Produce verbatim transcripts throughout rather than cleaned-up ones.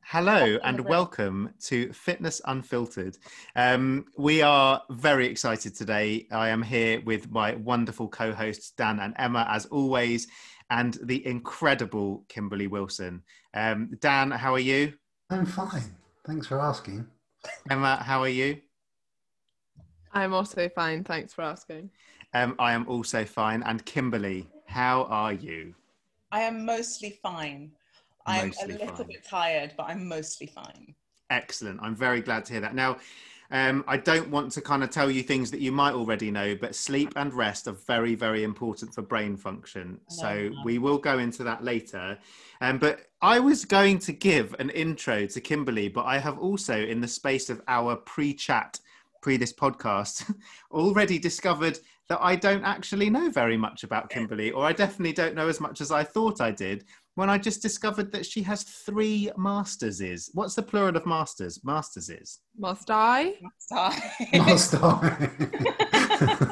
Hello and welcome to Fitness Unfiltered. Um, we are very excited today. I am here with my wonderful co-hosts Dan and Emma, as always, and the incredible Kimberly Wilson. Um, Dan, how are you? I'm fine. Thanks for asking. Emma, how are you? I'm also fine. Thanks for asking. Um, I am also fine. And Kimberly, how are you? I am mostly fine. I'm Mostly a little fine. bit tired, but I'm mostly fine. Excellent. I'm very glad to hear that. Now, um, I don't want to kind of tell you things that you might already know, but sleep and rest are very, very important for brain function. So we will go into that later. Um, but I was going to give an intro to Kimberly, but I have also, in the space of our pre-chat, pre this podcast, already discovered that I don't actually know very much about Kimberly, or I definitely don't know as much as I thought I did, when I just discovered that she has three masterses. What's the plural of masters? Masterses. Must I? Must I? Must I?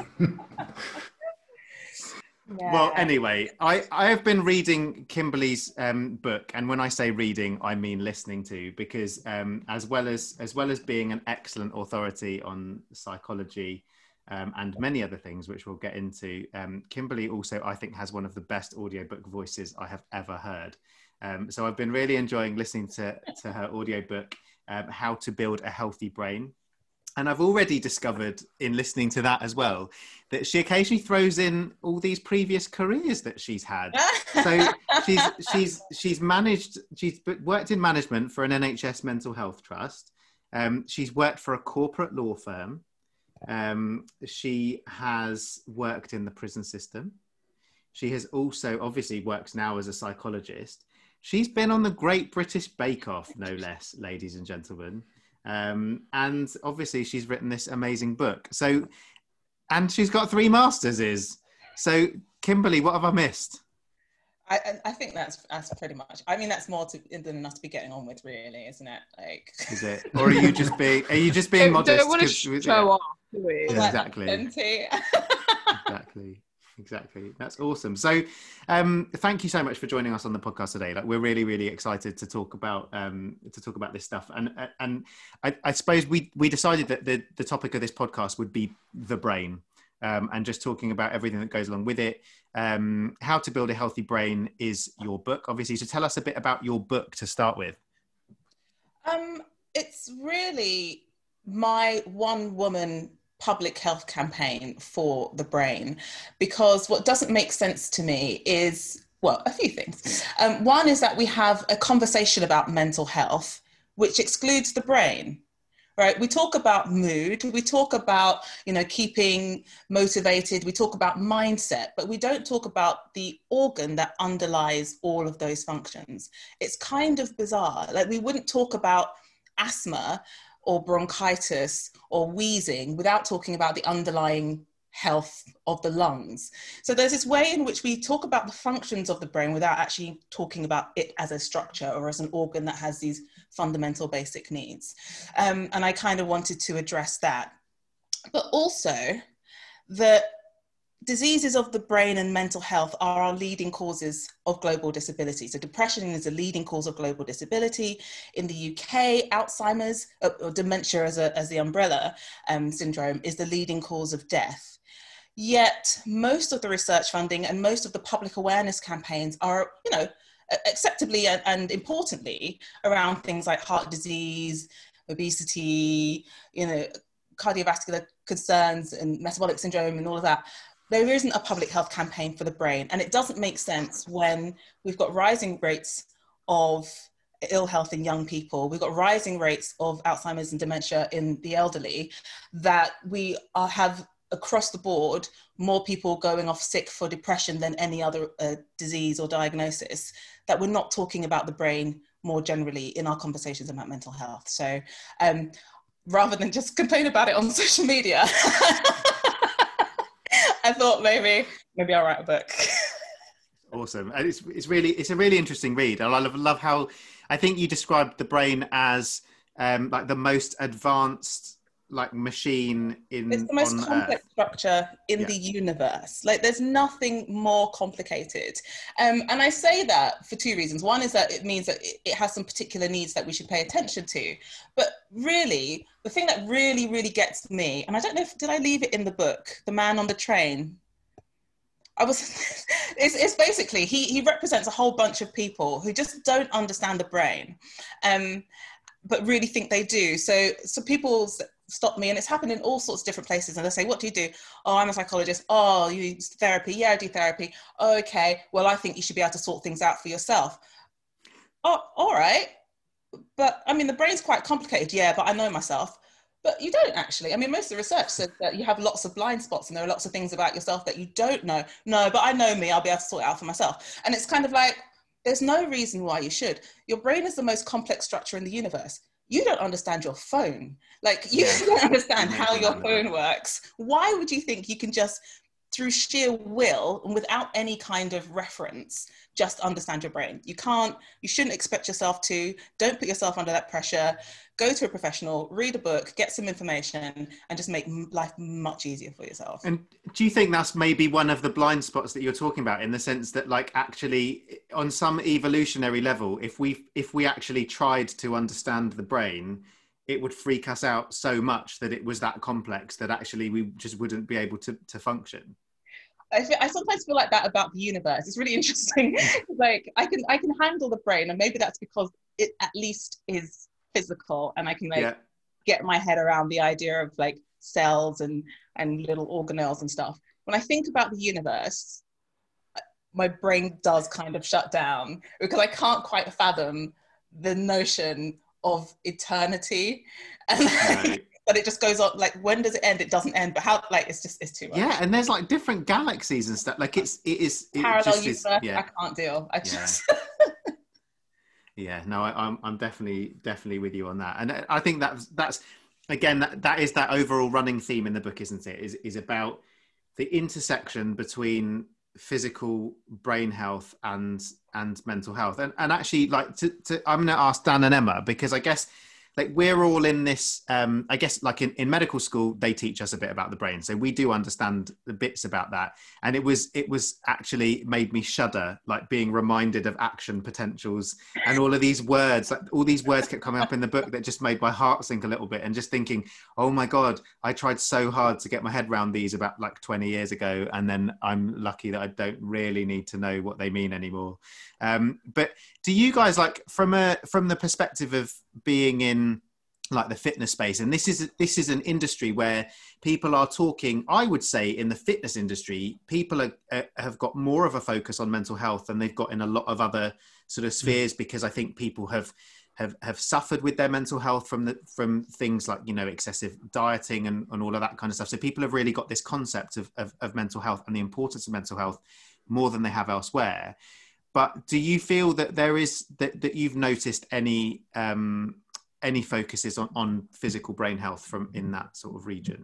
Yeah. Well, anyway, I, I have been reading Kimberly's um, book, and when I say reading, I mean listening to, because um, as well as as well as being an excellent authority on psychology um, and many other things, which we'll get into, um, Kimberly also, I think, has one of the best audiobook voices I have ever heard. Um, so I've been really enjoying listening to, to her audiobook, um, How to Build a Healthy Brain. And I've already discovered in listening to that as well, that she occasionally throws in all these previous careers that she's had. So she's she's she's managed, she's worked in management for an N H S mental health trust. Um, she's worked for a corporate law firm. Um, she has worked in the prison system. She has also obviously works now as a psychologist. She's been on the Great British Bake Off, no less, ladies and gentlemen. Um, and obviously she's written this amazing book. So, and she's got three masterses. So, Kimberly, what have I missed? I, I think that's that's pretty much. I mean, that's more to, than enough to be getting on with, really, isn't it? Like, is it, or are you just being? Are you just being don't, modest? Don't want to show yeah. off, do we? Yeah, exactly. exactly. Exactly. That's awesome. So um, thank you so much for joining us on the podcast today. Like, we're really, really excited to talk about um, to talk about this stuff. And and I, I suppose we we decided that the, the topic of this podcast would be the brain, um, and just talking about everything that goes along with it. Um, How to Build a Healthy Brain is your book, obviously. So tell us a bit about your book to start with. Um, it's really my one woman public health campaign for the brain, because what doesn't make sense to me is, well, a few things. Um, one is that we have a conversation about mental health, which excludes the brain, right? We talk about mood, we talk about, you know, keeping motivated, we talk about mindset, but we don't talk about the organ that underlies all of those functions. It's kind of bizarre. Like, we wouldn't talk about asthma or bronchitis or wheezing without talking about the underlying health of the lungs. So there's this way in which we talk about the functions of the brain without actually talking about it as a structure or as an organ that has these fundamental basic needs. Um, and I kind of wanted to address that. But also that diseases of the brain and mental health are our leading causes of global disability. So depression is a leading cause of global disability. In the U K, Alzheimer's, or dementia as, a, as the umbrella um, syndrome, is the leading cause of death. Yet most of the research funding and most of the public awareness campaigns are, you know, acceptably and, and importantly around things like heart disease, obesity, you know, cardiovascular concerns and metabolic syndrome and all of that. There isn't a public health campaign for the brain. And it doesn't make sense when we've got rising rates of ill health in young people, we've got rising rates of Alzheimer's and dementia in the elderly, that we are, have across the board more people going off sick for depression than any other uh, disease or diagnosis, that we're not talking about the brain more generally in our conversations about mental health. So um, rather than just complain about it on social media, I thought maybe maybe I'll write a book. Awesome. And it's it's really it's a really interesting read. I love love how I think you described the brain as um, like the most advanced like machine in It's the most on complex Earth. structure in Yeah. the universe. Like there's nothing more complicated. Um, and I say that for two reasons. One is that it means that it, it has some particular needs that we should pay attention to. But really, the thing that really, really gets me, and I don't know if, did I leave it in the book, The Man on the Train? I was, it's, it's basically, he, he represents a whole bunch of people who just don't understand the brain, um, but really think they do. So, so people stop me, and it's happened in all sorts of different places, and they say, what do you do? Oh, I'm a psychologist. Oh, you use therapy? Yeah, I do therapy. Oh, okay, well, I think you should be able to sort things out for yourself. Oh, all right. But I mean, the brain's quite complicated, yeah, but I know myself. But you don't actually. I mean, most of the research says that you have lots of blind spots and there are lots of things about yourself that you don't know. No, but I know me, I'll be able to sort it out for myself. And it's kind of like, there's no reason why you should. Your brain is the most complex structure in the universe. You don't understand your phone. Like, you Yeah. don't understand You how make your me phone works. Why would you think you can just, through sheer will and without any kind of reference, just understand your brain? You can't, you shouldn't expect yourself to. Don't put yourself under that pressure. Go to a professional, read a book, get some information, and just make life much easier for yourself. And do you think that's maybe one of the blind spots that you're talking about, in the sense that, like, actually on some evolutionary level, if we if we actually tried to understand the brain, it would freak us out so much that it was that complex that actually we just wouldn't be able to, to function? I, feel, I sometimes feel like that about the universe. It's really interesting. Like I can I can handle the brain, and maybe that's because it at least is physical, and I can like Yeah. get my head around the idea of like cells and and little organelles and stuff. When I think about the universe, my brain does kind of shut down because I can't quite fathom the notion of eternity, and like, No. but it just goes on. Like, when does it end? It doesn't end. But how? Like, it's just it's too much. Yeah, and there's like different galaxies and stuff. Like it's it is it Parallel just universe. is, yeah. I can't deal. I just. Yeah, no, I, I'm I'm definitely definitely with you on that, and I think that's that's again that, that is that overall running theme in the book, isn't it? Is is about the intersection between physical brain health and and mental health, and and actually like to, to I'm going to ask Dan and Emma, because I guess like we're all in this. Um, I guess like in, in medical school they teach us a bit about the brain, so we do understand the bits about that. And it was it was actually made me shudder, like being reminded of action potentials and all of these words. Like all these words kept coming up in the book that just made my heart sink a little bit. And just thinking, oh my God, I tried so hard to get my head around these about like twenty years ago, and then I'm lucky that I don't really need to know what they mean anymore. Um, but do you guys, like from a from the perspective of being in like the fitness space, and this is this is an industry where people are talking, I would say in the fitness industry, people are, uh, have got more of a focus on mental health than they've got in a lot of other sort of spheres, because I think people have have have suffered with their mental health from the from things like, you know, excessive dieting and, and all of that kind of stuff. So people have really got this concept of, of, of mental health and the importance of mental health more than they have elsewhere. But do you feel that there is that, that you've noticed any um, any focuses on, on physical brain health from in that sort of region?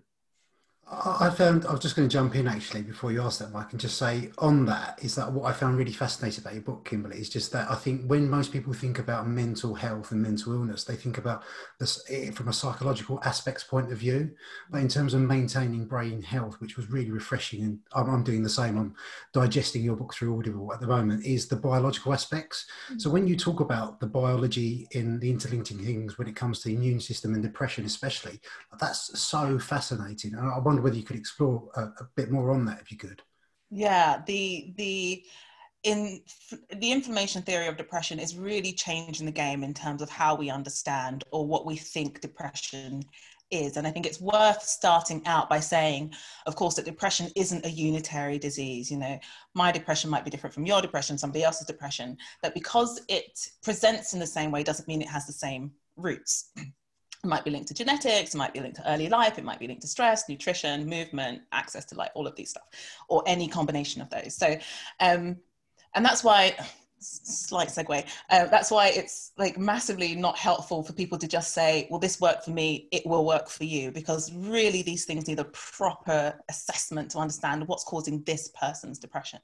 I found, I was just going to jump in actually before you ask that, Mike, and just say on that is that what I found really fascinating about your book, Kimberly, is just that I think when most people think about mental health and mental illness, they think about this from a psychological aspects point of view. But in terms of maintaining brain health, which was really refreshing, and I'm, I'm doing the same, I'm digesting your book through Audible at the moment, is the biological aspects. Mm-hmm. So when you talk about the biology in the interlinking things when it comes to the immune system and depression especially, that's so fascinating. And I wonder whether you could explore a, a bit more on that if you could. Yeah, the the in the information theory of depression is really changing the game in terms of how we understand or what we think depression is. And I think it's worth starting out by saying, of course, that depression isn't a unitary disease. You know, my depression might be different from your depression, somebody else's depression. That because it presents in the same way doesn't mean it has the same roots. It might be linked to genetics, it might be linked to early life, it might be linked to stress, nutrition, movement, access to like all of these stuff, or any combination of those. So, um, and that's why, slight segue, uh, that's why it's like massively not helpful for people to just say, well, this worked for me, it will work for you, because really these things need a proper assessment to understand what's causing this person's depression.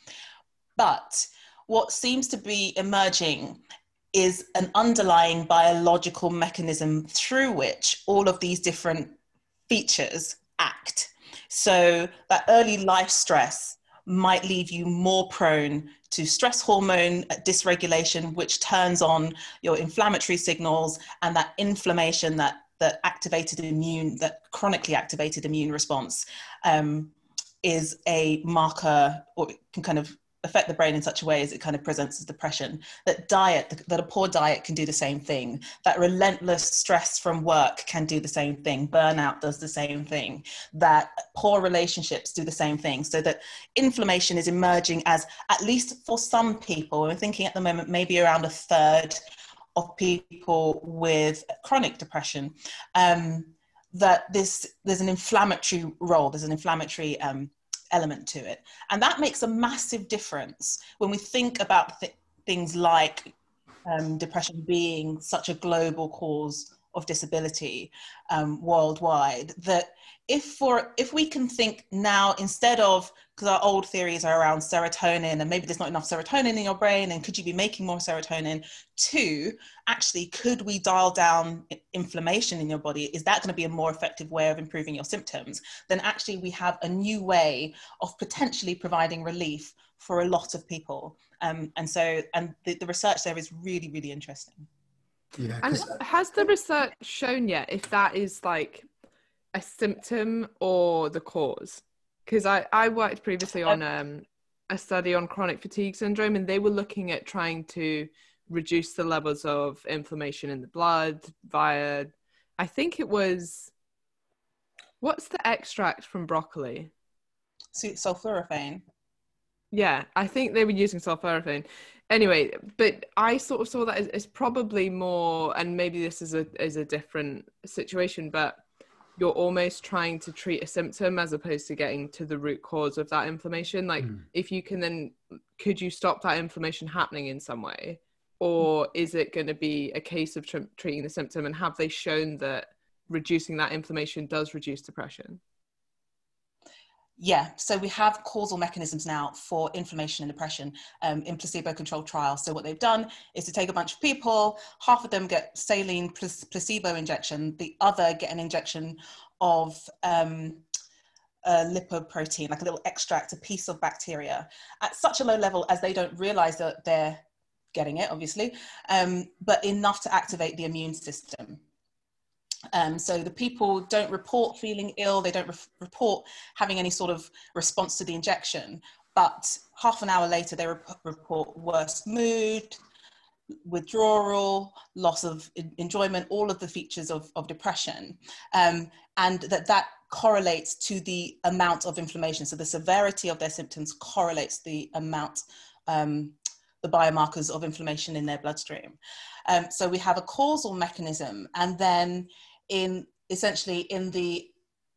But what seems to be emerging is an underlying biological mechanism through which all of these different features act. So that early life stress might leave you more prone to stress hormone dysregulation, which turns on your inflammatory signals, and that inflammation, that that activated immune, that chronically activated immune response um, is a marker, or it can kind of affect the brain in such a way as it kind of presents as depression. That diet, that a poor diet can do the same thing. That relentless stress from work can do the same thing. Burnout does the same thing. That poor relationships do the same thing. So that inflammation is emerging as, at least for some people, we're thinking at the moment, maybe around a third of people with chronic depression, um, that this, there's an inflammatory role, there's an inflammatory um, element to it. And that makes a massive difference when we think about th- things like um, depression being such a global cause of disability um, worldwide, that if for if we can think now, instead of, because our old theories are around serotonin and maybe there's not enough serotonin in your brain and could you be making more serotonin, to actually could we dial down inflammation in your body, is that going to be a more effective way of improving your symptoms? Then actually we have a new way of potentially providing relief for a lot of people. Um, and so, and the, the research there is really, really interesting. Yeah, And has the research shown yet if that is like a symptom or the cause? Because I, I worked previously on um, a study on chronic fatigue syndrome, and they were looking at trying to reduce the levels of inflammation in the blood via, I think it was, what's the extract from broccoli? Sulforaphane. Yeah, I think they were using sulforaphane. Anyway, but I sort of saw that as, as probably more, and maybe this is a is a different situation, but you're almost trying to treat a symptom as opposed to getting to the root cause of that inflammation. Like mm. if you can then, could you stop that inflammation happening in some way? Or is it going to be a case of tr- treating the symptom? And have they shown that reducing that inflammation does reduce depression? Yeah, so we have causal mechanisms now for inflammation and depression um, in placebo-controlled trials. So what they've done is to take a bunch of people, half of them get saline placebo injection, the other get an injection of um, a lipoprotein, like a little extract, a piece of bacteria, at such a low level as they don't realize that they're getting it, obviously, um, but enough to activate the immune system. Um, so the people don't report feeling ill, they don't re- report having any sort of response to the injection, but half an hour later they rep- report worse mood, withdrawal, loss of enjoyment, all of the features of, of depression, um, and that that correlates to the amount of inflammation. So the severity of their symptoms correlates the amount, um, the biomarkers of inflammation in their bloodstream. Um, so we have a causal mechanism, and then in essentially in the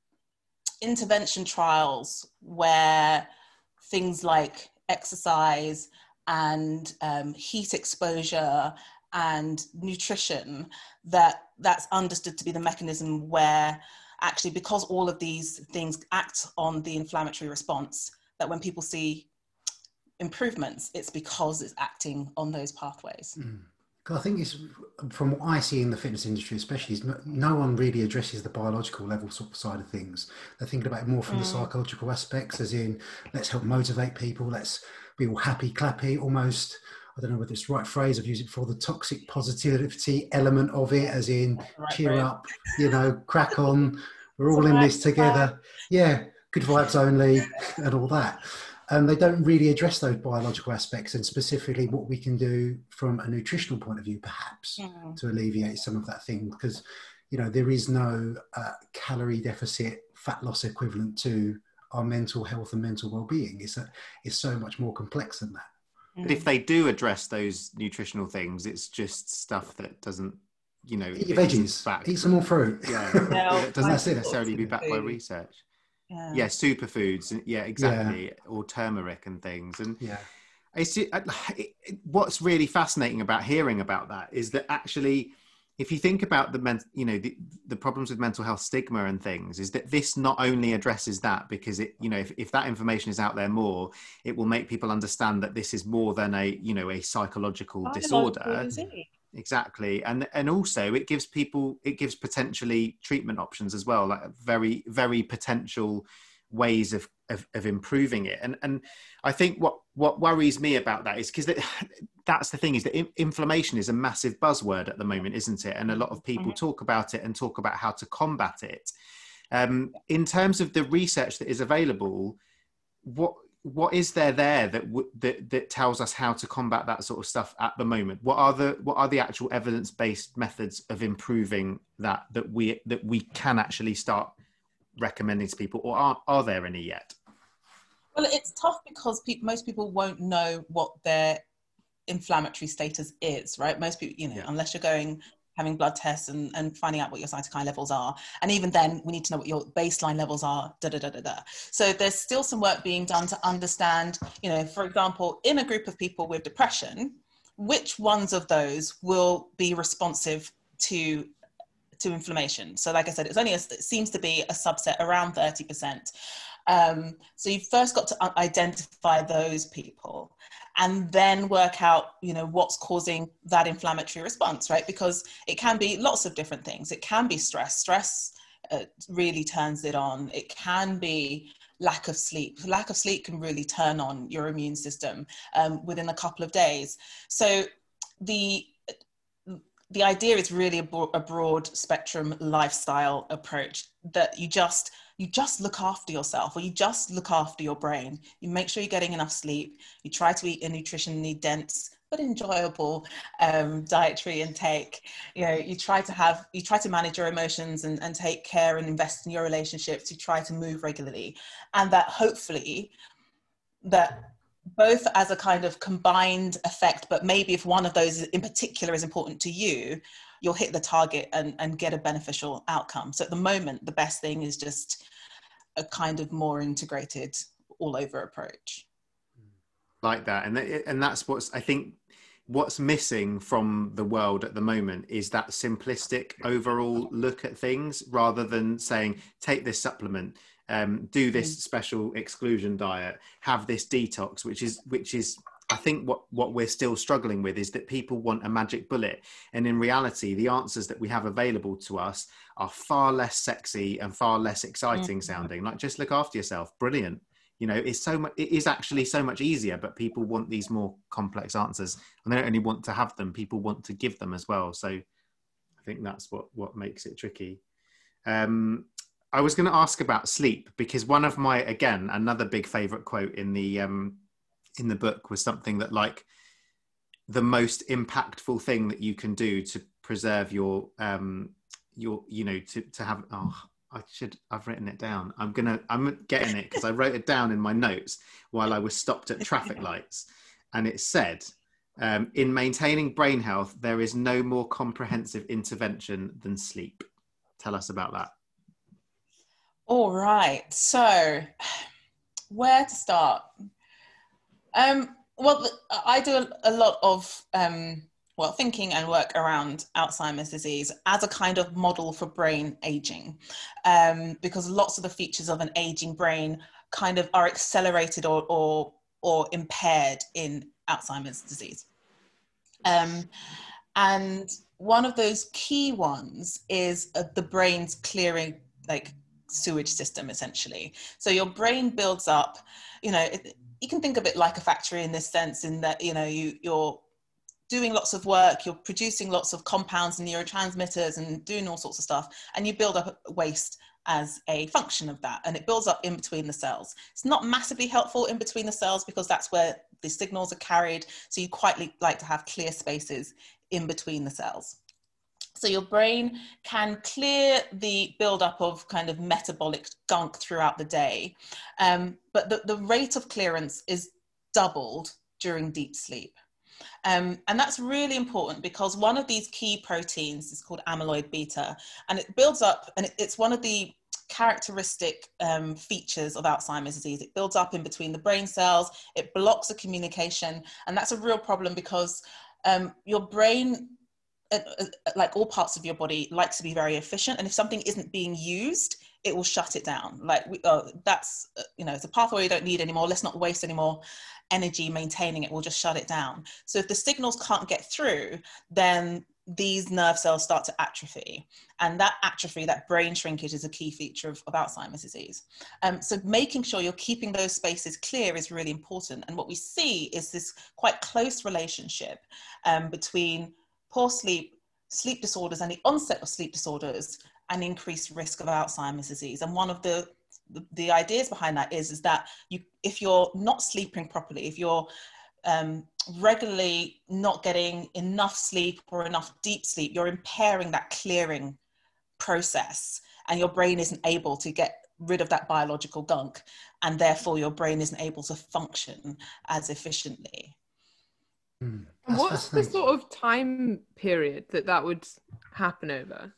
intervention trials where things like exercise and um, heat exposure and nutrition, that that's understood to be the mechanism where actually, because all of these things act on the inflammatory response, that when people see improvements, it's because it's acting on those pathways. Mm. I think it's, from what I see in the fitness industry especially, is no, no one really addresses the biological level sort of side of things. They're thinking about it more from mm. the psychological aspects, as in, let's help motivate people, let's be all happy, clappy, almost, I don't know whether it's the right phrase, I've used it before, the toxic positivity element of it, as in, right, cheer right. up, you know, crack on, we're all in this together. Yeah, good vibes only, and all that. Um, they don't really address those biological aspects, and specifically what we can do from a nutritional point of view, perhaps, mm. to alleviate some of that thing. Because, you know, there is no uh, calorie deficit, fat loss equivalent to our mental health and mental well-being. It's, a, it's so much more complex than that. But if they do address those nutritional things, it's just stuff that doesn't, you know, eat your veggies, back. Eat some more fruit. Yeah, no, it doesn't necessarily be backed by research. Yeah. yeah, superfoods. Yeah, exactly. Yeah. Or turmeric and things. And yeah, it's it, it, what's really fascinating about hearing about that is that actually, if you think about the men, you know, the, the problems with mental health stigma and things, is that this not only addresses that, because it, you know, if, if that information is out there more, it will make people understand that this is more than a, you know, a psychological disorder. exactly. And and also it gives people, it gives potentially treatment options as well, like very, very potential ways of, of, of improving it. And and I think what, what worries me about that is because that, that's the thing, is that in, inflammation is a massive buzzword at the moment, isn't it? And a lot of people Mm-hmm. talk about it and talk about how to combat it. Um, in terms of the research that is available, what what is there there that, w- that that tells us how to combat that sort of stuff at the moment? What are the what are the actual evidence-based methods of improving that that we that we can actually start recommending to people, or are are there any yet? Well, it's tough because pe- most people won't know what their inflammatory status is, right? Most people, you know, Yeah. unless you're going having blood tests and, and finding out what your cytokine levels are. And even then, we need to know what your baseline levels are, da, da, da, da, da. So there's still some work being done to understand, you know, for example, in a group of people with depression, which ones of those will be responsive to to inflammation. So like I said, it's only a, it seems to be a subset, around thirty percent. Um, so you've first got to identify those people and then work out, you know, what's causing that inflammatory response, right? Because it can be lots of different things. It can be stress. Stress uh, really turns it on. It can be lack of sleep. Lack of sleep can really turn on your immune system um, within a couple of days. So the the idea is really a, bo- a broad spectrum lifestyle approach that you just you just look after yourself, or you just look after your brain. You make sure you're getting enough sleep. You try to eat a nutritionally dense but enjoyable um, dietary intake. You know, you try to have, you try to manage your emotions and, and take care and invest in your relationships. You try to move regularly, and that hopefully that both as a kind of combined effect, but maybe if one of those in particular is important to you, you'll hit the target and, and get a beneficial outcome. So at the moment, the best thing is just a kind of more integrated all over approach. Like that. And, th- and that's what's, I think, what's missing from the world at the moment is that simplistic overall look at things, rather than saying, take this supplement, um, do this mm. special exclusion diet, have this detox, which is, which is, I think what, what we're still struggling with is that people want a magic bullet. And in reality, the answers that we have available to us are far less sexy and far less exciting mm. sounding. Like, just look after yourself. Brilliant. You know, it's so much, it is actually so much easier, but people want these more complex answers, and they don't only want to have them, people want to give them as well. So I think that's what, what makes it tricky. Um, I was going to ask about sleep, because one of my, again, another big favorite quote in the, um, in the book was something that, like, the most impactful thing that you can do to preserve your, um, your, you know, to, to have, oh, I should, I've written it down. I'm gonna, I'm getting it because I wrote it down in my notes while I was stopped at traffic lights. And it said, um, in maintaining brain health, there is no more comprehensive intervention than sleep. Tell us about that. All right. So where to start? Um, well, I do a, a lot of, um, well, thinking and work around Alzheimer's disease as a kind of model for brain aging, um, because lots of the features of an aging brain kind of are accelerated or or, or impaired in Alzheimer's disease. Um, and one of those key ones is uh, the brain's clearing, like, sewage system, essentially. So your brain builds up, you know, it, you can think of it like a factory in this sense, in that, you know, you, you're doing lots of work, you're producing lots of compounds and neurotransmitters and doing all sorts of stuff, and you build up waste as a function of that, and it builds up in between the cells. It's not massively helpful in between the cells because that's where the signals are carried, so you quite like to have clear spaces in between the cells. So your brain can clear the buildup of kind of metabolic gunk throughout the day, um, but the, the rate of clearance is doubled during deep sleep. Um, and that's really important because one of these key proteins is called amyloid beta, and it builds up, and it, it's one of the characteristic um, features of Alzheimer's disease. It builds up in between the brain cells, it blocks the communication, and that's a real problem because um, your brain, uh, uh, like all parts of your body, likes to be very efficient, and if something isn't being used, it will shut it down. Like, we, uh, that's, uh, you know, it's a pathway we don't need anymore, let's not waste anymore. energy maintaining it will just shut it down. So if the signals can't get through, then these nerve cells start to atrophy. And that atrophy, that brain shrinkage, is a key feature of, of Alzheimer's disease. Um, so making sure you're keeping those spaces clear is really important. And what we see is this quite close relationship um, between poor sleep, sleep disorders, and the onset of sleep disorders, and increased risk of Alzheimer's disease. And one of the the, the ideas behind that is, is that you, if you're not sleeping properly, if you're um, regularly not getting enough sleep or enough deep sleep, you're impairing that clearing process, and your brain isn't able to get rid of that biological gunk, and therefore your brain isn't able to function as efficiently. Mm, And what's the sort of time period that that would happen over?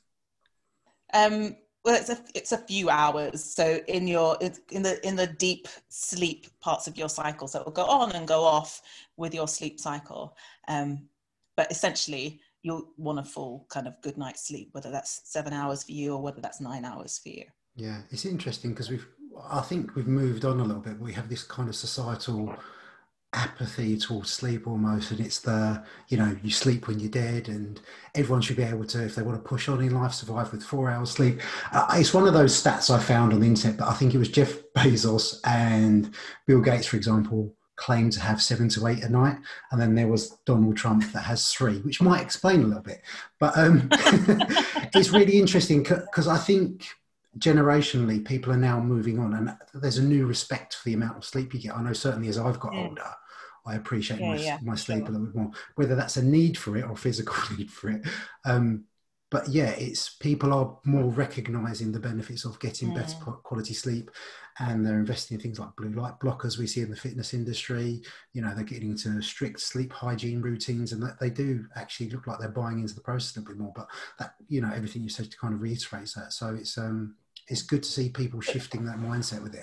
Um, well, it's a it's a few hours. So in your in the in the deep sleep parts of your cycle, so it will go on and go off with your sleep cycle. Um, but essentially, you'll want a full kind of good night's sleep, whether that's seven hours for you or whether that's nine hours for you. Yeah, it's interesting because we've I think we've moved on a little bit. We have this kind of societal apathy towards sleep almost, and it's the, you know, you sleep when you're dead, and everyone should be able to, if they want to push on in life, survive with four hours sleep. Uh, it's one of those stats I found on the internet, but I think it was Jeff Bezos and Bill Gates, for example, claimed to have seven to eight a night, and then there was Donald Trump that has three, which might explain a little bit. But um, it's really interesting because I think generationally people are now moving on, and there's a new respect for the amount of sleep you get. I know certainly as I've got yeah. older, I appreciate yeah, my, yeah, my sleep sure. a little bit more, whether that's a need for it or physical need for it. Um, but yeah, it's people are more recognizing the benefits of getting mm. better quality sleep, and they're investing in things like blue light blockers we see in the fitness industry. You know, they're getting into strict sleep hygiene routines, and that they do actually look like they're buying into the process a little bit more. But that, you know, everything you said kind of reiterates that. So it's um it's good to see people shifting that mindset with it.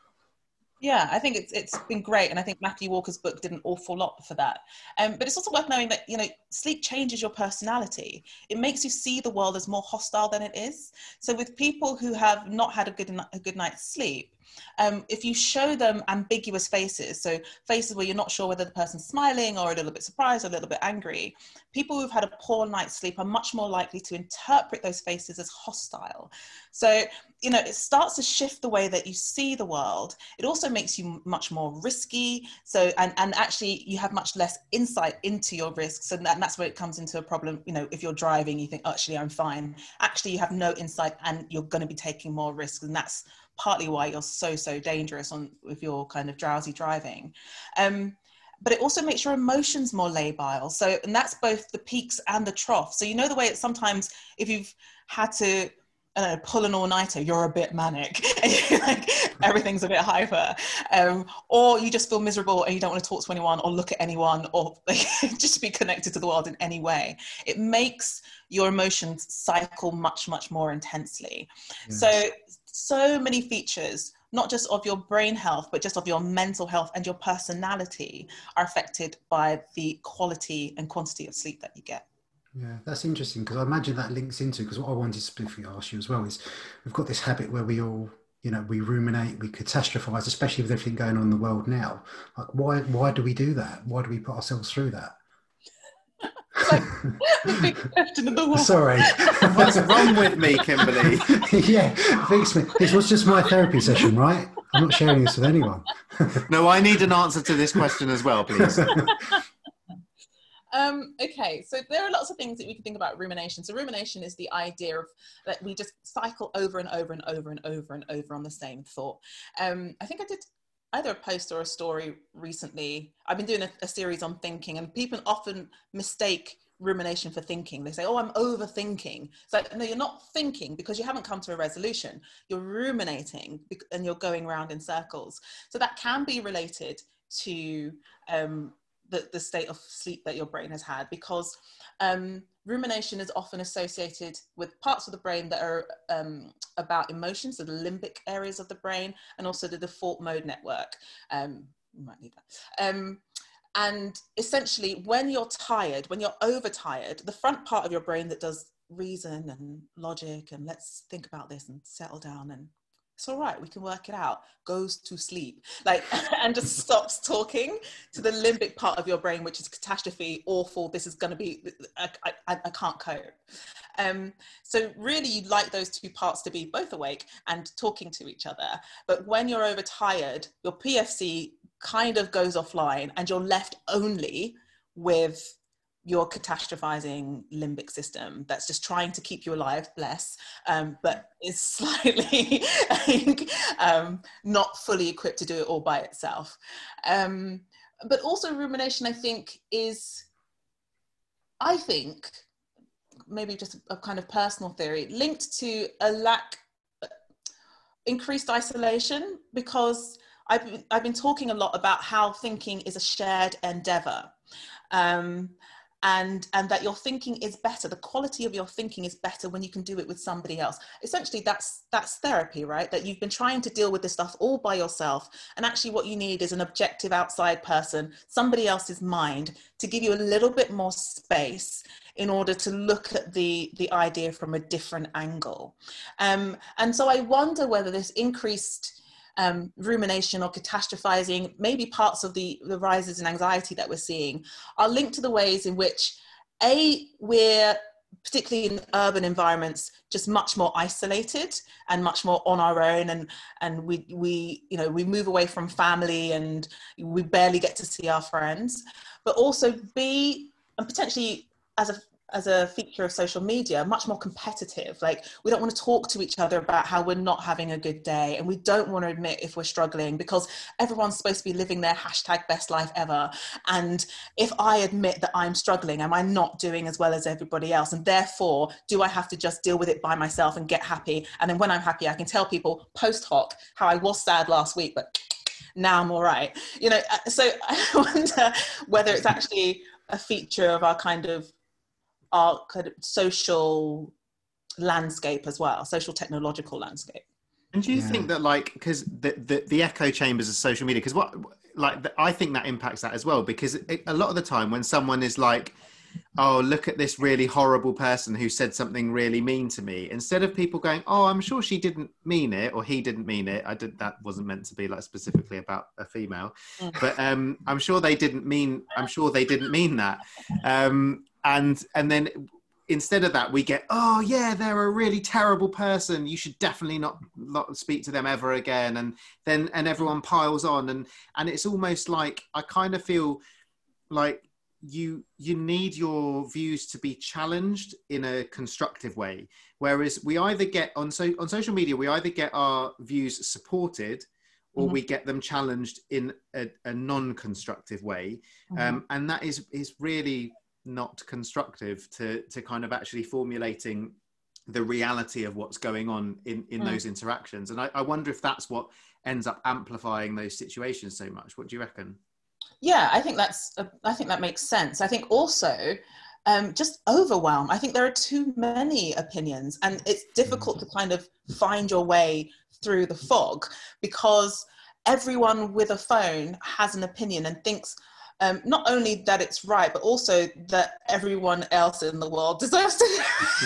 Yeah, I think it's it's been great, and I think Matthew Walker's book did an awful lot for that. Um, but it's also worth knowing that, you know, sleep changes your personality. It makes you see the world as more hostile than it is. So with people who have not had a good a good night's sleep, um, if you show them ambiguous faces, so faces where you're not sure whether the person's smiling or a little bit surprised or a little bit angry, people who've had a poor night's sleep are much more likely to interpret those faces as hostile. So, you know, it starts to shift the way that you see the world. It also makes you much more risky. So, and, and actually you have much less insight into your risks. And, that, and that's where it comes into a problem. You know, if you're driving, you think, actually, I'm fine. Actually, you have no insight and you're going to be taking more risks. And that's partly why you're so, so dangerous on if you're kind of drowsy driving. Um, but it also makes your emotions more labile. So, and that's both the peaks and the troughs. So, you know, the way it's sometimes if you've had to, I don't know, pull an all-nighter, you're a bit manic, like everything's a bit hyper, um, or you just feel miserable and you don't want to talk to anyone or look at anyone or like, just be connected to the world in any way. It makes your emotions cycle much, much more intensely. Yes. So, so many features, not just of your brain health, but just of your mental health and your personality are affected by the quality and quantity of sleep that you get. Yeah, that's interesting because I imagine that links into, because what I wanted to specifically ask you as well is we've got this habit where we all, you know, we ruminate, we catastrophize, especially with everything going on in the world now. Like, why, why do we do that? Why do we put ourselves through that? Like the big question of the world. Sorry. What's wrong with me, Kimberly? Yeah, fix me. This was just my therapy session, right? I'm not sharing this with anyone. No, I need an answer to this question as well, please. Um, okay, so there are lots of things that we can think about rumination. So rumination is the idea of that we just cycle over and over and over and over and over on the same thought. Um, I think I did either a post or a story recently. I've been doing a, a series on thinking, and people often mistake rumination for thinking. They say, oh, I'm overthinking. It's like, no, you're not thinking because you haven't come to a resolution. You're ruminating and you're going around in circles. So that can be related to um, The, the state of sleep that your brain has had, because um, rumination is often associated with parts of the brain that are um, about emotions, so the limbic areas of the brain, and also the default mode network. Um, you might need that. Um, and essentially, when you're tired, when you're overtired, the front part of your brain that does reason and logic and let's think about this and settle down and it's all right, we can work it out, goes to sleep, like, and just stops talking to the limbic part of your brain, which is catastrophe, awful, this is going to be, I, I, I can't cope. Um, so really you'd like those two parts to be both awake and talking to each other. But when you're overtired, your P F C kind of goes offline and you're left only with your catastrophizing limbic system that's just trying to keep you alive, bless, um, but is slightly I think, um, not fully equipped to do it all by itself. Um, but also rumination, I think, is, I think, maybe just a kind of personal theory, linked to a lack, increased isolation, because I've been, I've been talking a lot about how thinking is a shared endeavor. Um, and, and that your thinking is better, the quality of your thinking is better when you can do it with somebody else. Essentially, that's, that's therapy, right? That you've been trying to deal with this stuff all by yourself, and actually what you need is an objective outside person, somebody else's mind, to give you a little bit more space in order to look at the, the idea from a different angle. Um, and so I wonder whether this increased Um, rumination or catastrophizing, maybe parts of the, the rises in anxiety that we're seeing, are linked to the ways in which, A, we're, particularly in urban environments, just much more isolated and much more on our own, and, and we, we, you know, we move away from family and we barely get to see our friends. But also B, and potentially as a as a feature of social media, much more competitive. Like, we don't want to talk to each other about how we're not having a good day, and we don't want to admit if we're struggling, because everyone's supposed to be living their hashtag best life ever. And if I admit that I'm struggling, am I not doing as well as everybody else? And therefore, do I have to just deal with it by myself and get happy? And then when I'm happy, I can tell people post hoc how I was sad last week, but now I'm all right. You know, so I wonder whether it's actually a feature of our kind of our kind of social landscape as well, social technological landscape. And do you Yeah. think that, like, because the, the the echo chambers of social media, because what, like, the, I think that impacts that as well, because it, a lot of the time when someone is like, oh, look at this really horrible person who said something really mean to me, instead of people going, oh, I'm sure she didn't mean it, or he didn't mean it, I did, that wasn't meant to be like specifically about a female, Mm. but um, I'm sure they didn't mean, I'm sure they didn't mean that. Um, and and then instead of that, we get, oh yeah, they're a really terrible person, you should definitely not, not speak to them ever again. And then, and everyone piles on, and and it's almost like, I kind of feel like you you need your views to be challenged in a constructive way, whereas we either get on so on social media, we either get our views supported, or Mm-hmm. we get them challenged in a, a non-constructive way. Mm-hmm. Um, and that is is really not constructive to to kind of actually formulating the reality of what's going on in in Mm. those interactions. And I, I wonder if that's what ends up amplifying those situations so much. What do you reckon? Yeah, I think that's, uh, I think that makes sense. I think also um, just overwhelm. I think there are too many opinions, and it's difficult to kind of find your way through the fog, because everyone with a phone has an opinion and thinks um, not only that it's right, but also that everyone else in the world deserves to.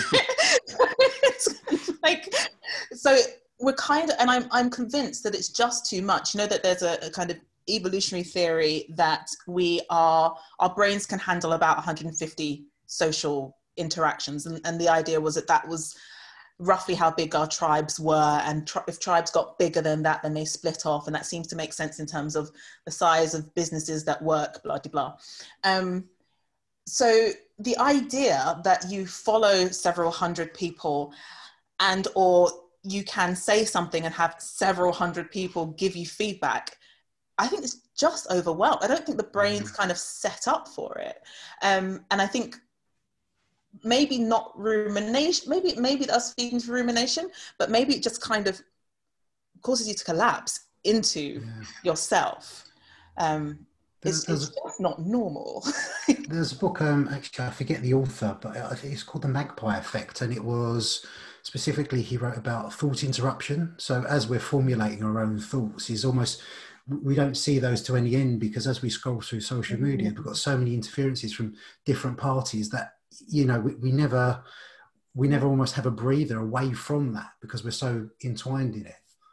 It's like, so we're kind of, and I'm, I'm convinced that it's just too much. You know, that there's a, a kind of evolutionary theory that we are, our brains can handle about one hundred fifty social interactions. And, and the idea was that that was roughly how big our tribes were. And tri- if tribes got bigger than that, then they split off. And that seems to make sense in terms of the size of businesses that work, blah, blah, blah. Um, so the idea that you follow several hundred people, and or you can say something and have several hundred people give you feedback, I think it's just overwhelmed. I don't think the brain's kind of set up for it. Um, and I think maybe not rumination, maybe maybe that's feeding to rumination, but maybe it just kind of causes you to collapse into Yeah. yourself. Um, There's, it's, there's, it's just not normal. there's a book, um, actually, I forget the author, but I think it's called The Magpie Effect. And it was specifically, he wrote about thought interruption. So as we're formulating our own thoughts, is almost, we don't see those to any end, because as we scroll through social media, we've got so many interferences from different parties that, you know, we, we never, we never almost have a breather away from that, because we're so entwined in it.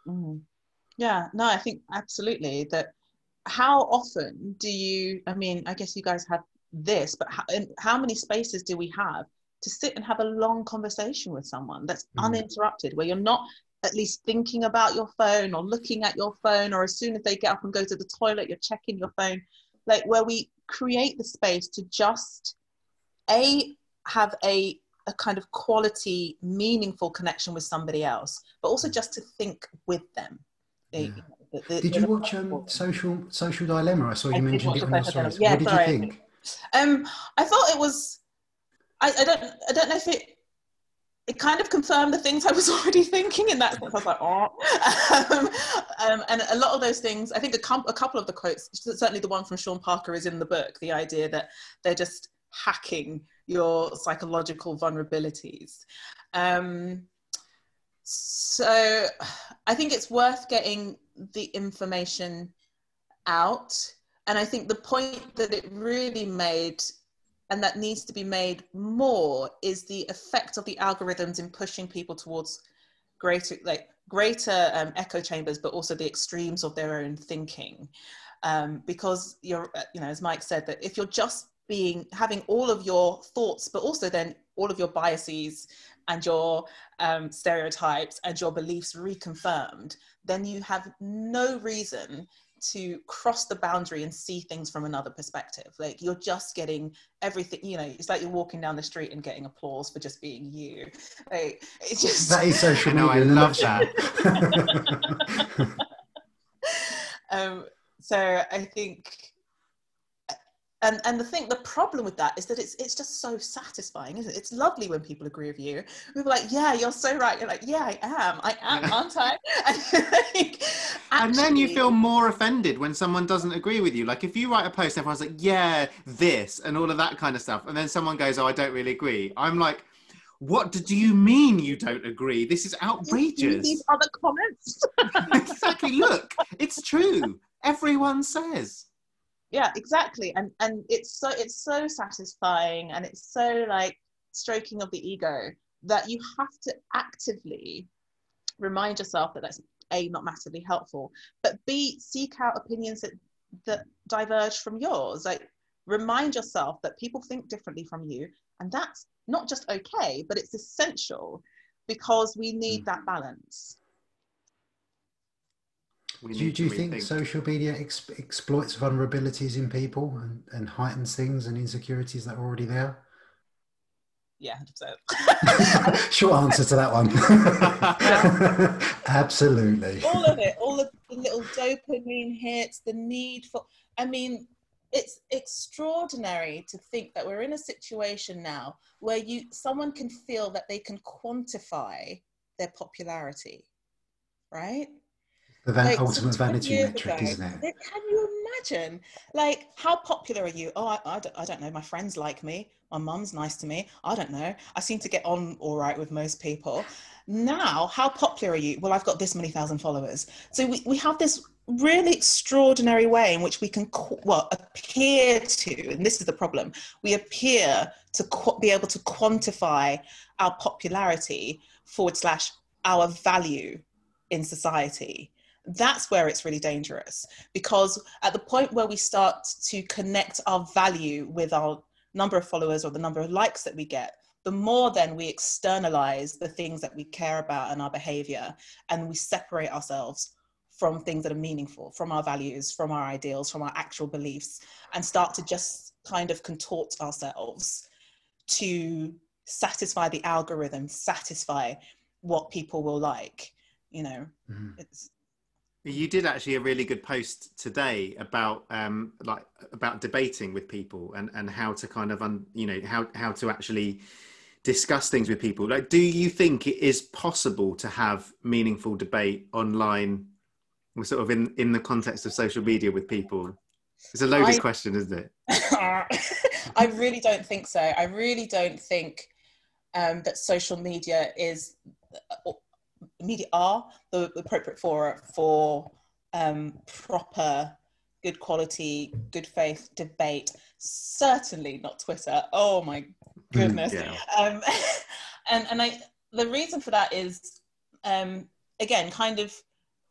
Mm. Yeah, no, I think absolutely that. How often do you, I mean, I guess you guys have this, but how, and how many spaces do we have to sit and have a long conversation with someone that's mm. uninterrupted, where you're not at least thinking about your phone or looking at your phone, or as soon as they get up and go to the toilet, you're checking your phone, like where we create the space to just, A, have a, a kind of quality, meaningful connection with somebody else, but also just to think with them. Yeah. The, the, did the, you watch um, Social Social Dilemma? I saw you I mentioned it on your stories. Yeah, what did sorry. you think? Um, I thought it was. I, I don't. I don't know if it. It kind of confirmed the things I was already thinking in that sense. I was like, oh. um, um, and a lot of those things. I think a, com- a couple of the quotes. Certainly, the one from Sean Parker is in the book. The idea that they're just hacking your psychological vulnerabilities. Um, so, I think it's worth getting the information out, and I think the point that it really made, and that needs to be made more, is the effect of the algorithms in pushing people towards greater like greater um, echo chambers, but also the extremes of their own thinking, um, because you're you know as Mike said, that if you're just being having all of your thoughts, but also then all of your biases and your um, stereotypes and your beliefs reconfirmed, then you have no reason to cross the boundary and see things from another perspective. Like you're just getting everything, you know, it's like you're walking down the street and getting applause for just being you. Like it's just that is social media. I love that. um, so I think And and the thing, the problem with that is that it's it's just so satisfying, isn't it? It's lovely when people agree with you. People are like, yeah, you're so right. You're like, yeah, I am. I am, aren't I? And, like, and then you feel more offended when someone doesn't agree with you. Like if you write a post, everyone's like, yeah, this, and all of that kind of stuff. And then someone goes, oh, I don't really agree. I'm like, what do you mean you don't agree? This is outrageous. These other comments. Exactly. Look, it's true. Everyone says. Yeah, exactly. And and it's so it's so satisfying, and it's so like stroking of the ego, that you have to actively remind yourself that that's A, not massively helpful, but B, seek out opinions that that diverge from yours. Like remind yourself that people think differently from you, and that's not just okay, but it's essential, because we need mm. that balance. Do you, do you think social media ex- exploits vulnerabilities in people and, and heightens things and insecurities that are already there? Yeah, one hundred percent. Short answer to that one. Absolutely. All of it, all of the little dopamine hits, the need for, I mean, it's extraordinary to think that we're in a situation now where you someone can feel that they can quantify their popularity, right? The van- like, ultimate so vanity metric, ago, isn't it? Can you imagine? Like, how popular are you? Oh, I, I, don't, I don't know. My friends like me. My mum's nice to me. I don't know. I seem to get on all right with most people. Now, how popular are you? Well, I've got this many thousand followers. So we, we have this really extraordinary way in which we can, well, appear to, and this is the problem, we appear to qu- be able to quantify our popularity forward slash our value in society. That's where it's really dangerous, because at the point where we start to connect our value with our number of followers or the number of likes that we get, the more then we externalize the things that we care about and our behavior, and we separate ourselves from things that are meaningful, from our values, from our ideals, from our actual beliefs, and start to just kind of contort ourselves to satisfy the algorithm, satisfy what people will like, you know. Mm-hmm. It's You did actually a really good post today about um, like about debating with people and, and how to kind of un, you know how how to actually discuss things with people. Like, do you think it is possible to have meaningful debate online, sort of in in the context of social media with people? It's a loaded I, question, isn't it? I really don't think so. I really don't think um, that social media is. Uh, media are the appropriate for for um, proper, good quality, good faith debate. Certainly not Twitter. Oh my goodness. Mm, yeah. um, and and I the reason for that is um, again kind of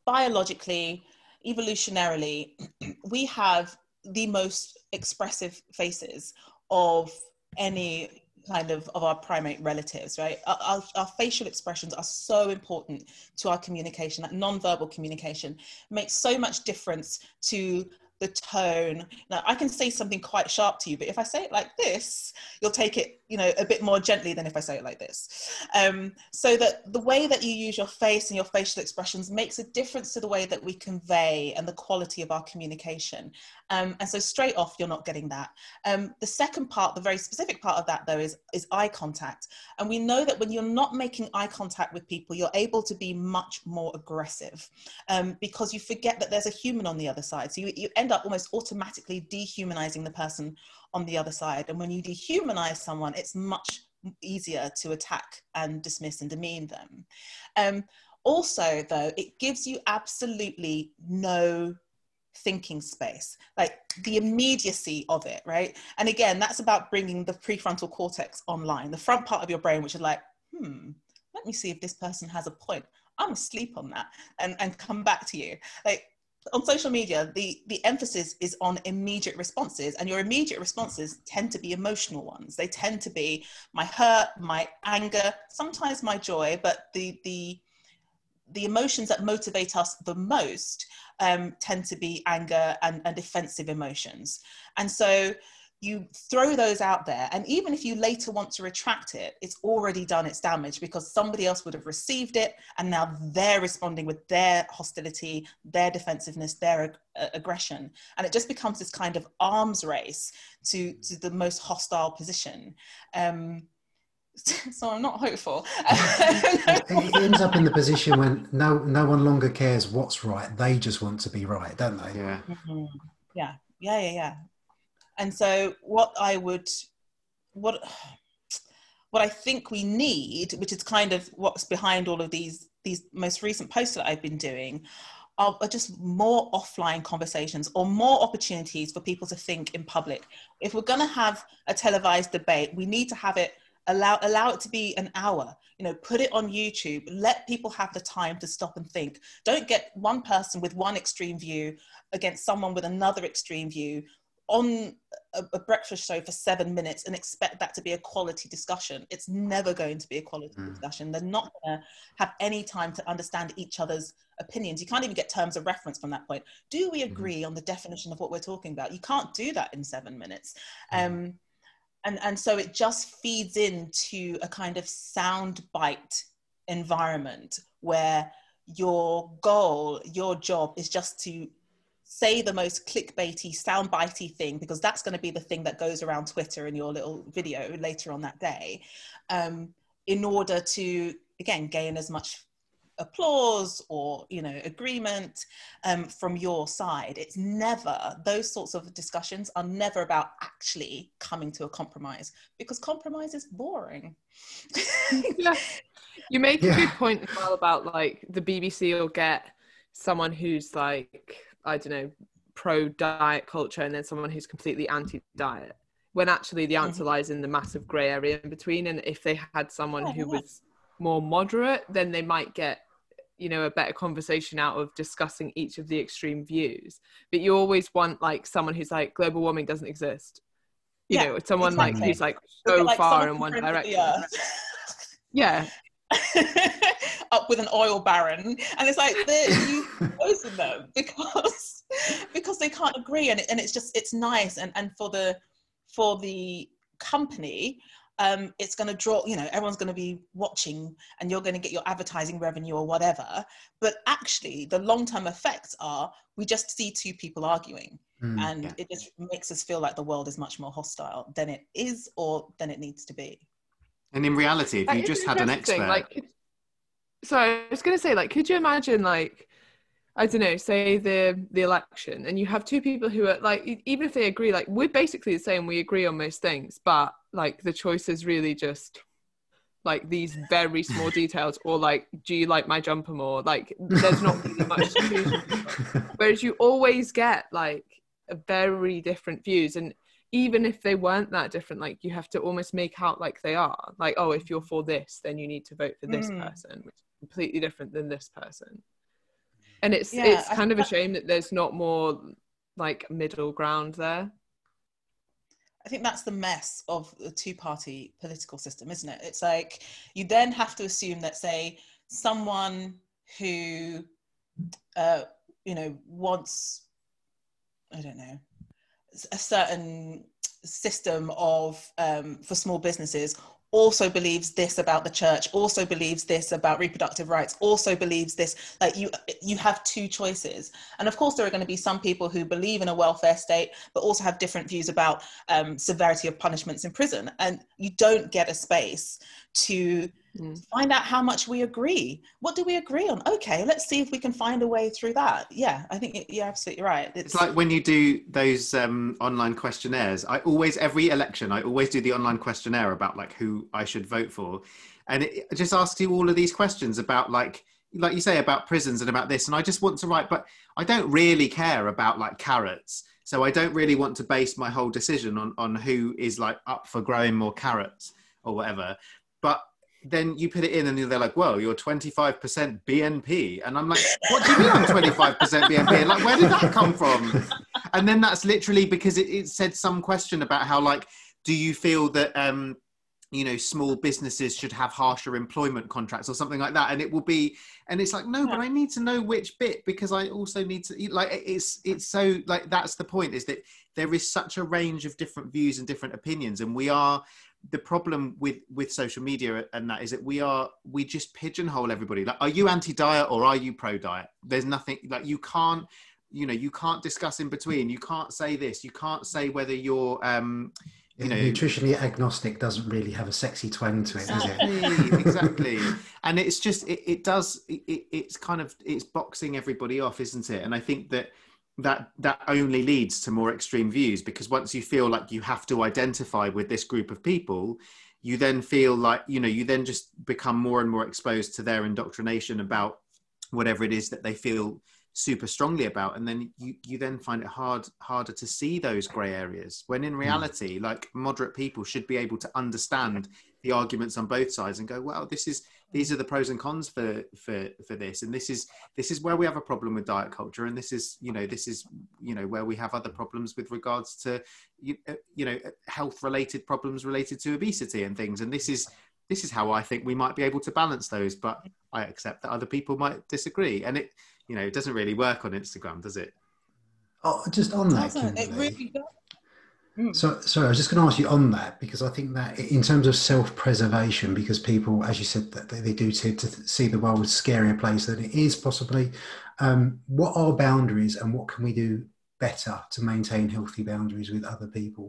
biologically, evolutionarily, we have the most expressive faces of any kind of of our primate relatives, right? Our, our, our facial expressions are so important to our communication. That non-verbal communication makes so much difference to the tone. Now, I can say something quite sharp to you, but if I say it like this, you'll take it, you know, a bit more gently than if I say it like this. Um, so that the way that you use your face and your facial expressions makes a difference to the way that we convey and the quality of our communication. Um, and so straight off, you're not getting that. Um, the second part, the very specific part of that though, is, is eye contact. And we know that when you're not making eye contact with people, you're able to be much more aggressive um, because you forget that there's a human on the other side. So you, you end up almost automatically dehumanizing the person on the other side. And when you dehumanize someone, it's much easier to attack and dismiss and demean them. Um, also, though, it gives you absolutely no thinking space, like the immediacy of it, right? And again, that's about bringing the prefrontal cortex online, the front part of your brain, which is like, hmm, let me see if this person has a point. I'm asleep on that, and, and come back to you. Like, on social media, the, the emphasis is on immediate responses, and your immediate responses tend to be emotional ones. They tend to be my hurt, my anger, sometimes my joy, but the, the, the emotions that motivate us the most um, tend to be anger and, and defensive emotions. And so you throw those out there, and even if you later want to retract it, it's already done its damage because somebody else would have received it, and now they're responding with their hostility, their defensiveness, their ag- aggression, and it just becomes this kind of arms race to, to the most hostile position. Um, so I'm not hopeful. It ends up in the position when no no one longer cares what's right. They just want to be right, don't they? Yeah. Mm-hmm. Yeah, yeah, yeah, yeah. And so what I would, what, what I think we need, which is kind of what's behind all of these, these most recent posts that I've been doing, are, are just more offline conversations or more opportunities for people to think in public. If we're going to have a televised debate, we need to have it, allow, allow it to be an hour, you know, put it on YouTube, let people have the time to stop and think. Don't get one person with one extreme view against someone with another extreme view on a, a breakfast show for seven minutes and expect that to be a quality discussion. It's never going to be a quality mm. discussion. They're not going to have any time to understand each other's opinions. You can't even get terms of reference from that point. Do we agree mm. on the definition of what we're talking about? You can't do that in seven minutes. Mm. Um, and, and so it just feeds into a kind of soundbite environment where your goal, your job is just to say the most clickbaity, soundbitey thing, because that's going to be the thing that goes around Twitter in your little video later on that day, um, in order to, again, gain as much applause or, you know, agreement um, from your side. It's never, those sorts of discussions are never about actually coming to a compromise, because compromise is boring. Yeah. You make yeah. a good point as well about, like, the B B C will get someone who's like, I don't know, pro diet culture, and then someone who's completely anti-diet, when actually the answer mm-hmm. lies in the massive grey area in between. And if they had someone yeah, who yeah. was more moderate, then they might get, you know, a better conversation out of discussing each of the extreme views. But you always want, like, someone who's like, global warming doesn't exist, you yeah, know, someone exactly. like who's like so like far in one direction. Yeah. yeah. Up with an oil baron, and it's like you opposing them because because they can't agree, and it, and it's just it's nice, and and for the for the company, um, it's going to draw, you know, everyone's going to be watching, and you're going to get your advertising revenue or whatever. But actually, the long term effects are we just see two people arguing, mm, and yeah. it just makes us feel like the world is much more hostile than it is or than it needs to be. And in reality, if that you just had an expert, like, so I was going to say, like, could you imagine, like, I don't know, say the the election, and you have two people who are like, even if they agree, like, we're basically the same, we agree on most things, but like the choice is really just like these very small details, or like, do you like my jumper more? Like, there's not really much conclusion. Whereas you always get like a very different views, and even if they weren't that different, like, you have to almost make out like they are. Like, oh, if you're for this, then you need to vote for this mm. person, which is completely different than this person. And it's Yeah, it's I kind of a think shame that there's not more like middle ground there. I think that's the mess of the two-party political system, isn't it? It's like you then have to assume that, say, someone who, uh, you know, wants, I don't know, a certain system of um, for small businesses also believes this about the church, also believes this about reproductive rights, also believes this. Like you you have two choices. And of course there are going to be some people who believe in a welfare state but also have different views about um, severity of punishments in prison, and you don't get a space to mm. find out how much we agree. What do we agree on? Okay, let's see if we can find a way through that. Yeah, I think it, you're absolutely right. It's, it's like when you do those um, online questionnaires. I always, every election, I always do the online questionnaire about like who I should vote for. And it just asks you all of these questions about like, like you say, about prisons and about this. And I just want to write, but I don't really care about like carrots. So I don't really want to base my whole decision on, on who is like up for growing more carrots or whatever. But then you put it in and they're like, well, you're twenty-five percent B N P. And I'm like, what do you mean I'm twenty-five percent B N P? And like, where did that come from? And then that's literally because it, it said some question about how like, do you feel that, um, you know, small businesses should have harsher employment contracts or something like that? And it will be, and it's like, no, but I need to know which bit, because I also need to, like, it's, it's so like, that's the point, is that there is such a range of different views and different opinions. And we are, the problem with with social media and that is that we are we just pigeonhole everybody. Like, are you anti-diet or are you pro-diet? There's nothing, like, you can't, you know, you can't discuss in between. You can't say this, you can't say whether you're um you know, nutritionally agnostic doesn't really have a sexy twang to it, exactly, does it? Exactly. And it's just it, it does it, it's kind of it's boxing everybody off, isn't it? And I think that that that only leads to more extreme views, because once you feel like you have to identify with this group of people, you then feel like, you know, you then just become more and more exposed to their indoctrination about whatever it is that they feel super strongly about. And then you you then find it hard harder to see those grey areas, when in reality, like, moderate people should be able to understand the arguments on both sides and go, well, this is these are the pros and cons for for for this, and this is this is where we have a problem with diet culture, and this is, you know, this is, you know, where we have other problems with regards to, you, you know, health related problems related to obesity and things. And this is this is how I think we might be able to balance those, but I accept that other people might disagree. And it, you know, it doesn't really work on Instagram, does it? Oh, just on that, Kimberly. It really does. Mm. So, sorry, I was just going to ask you on that, because I think that in terms of self-preservation, because people, as you said, that they, they do tend to see the world as a scarier place than it is possibly. Um, what are boundaries, and what can we do better to maintain healthy boundaries with other people?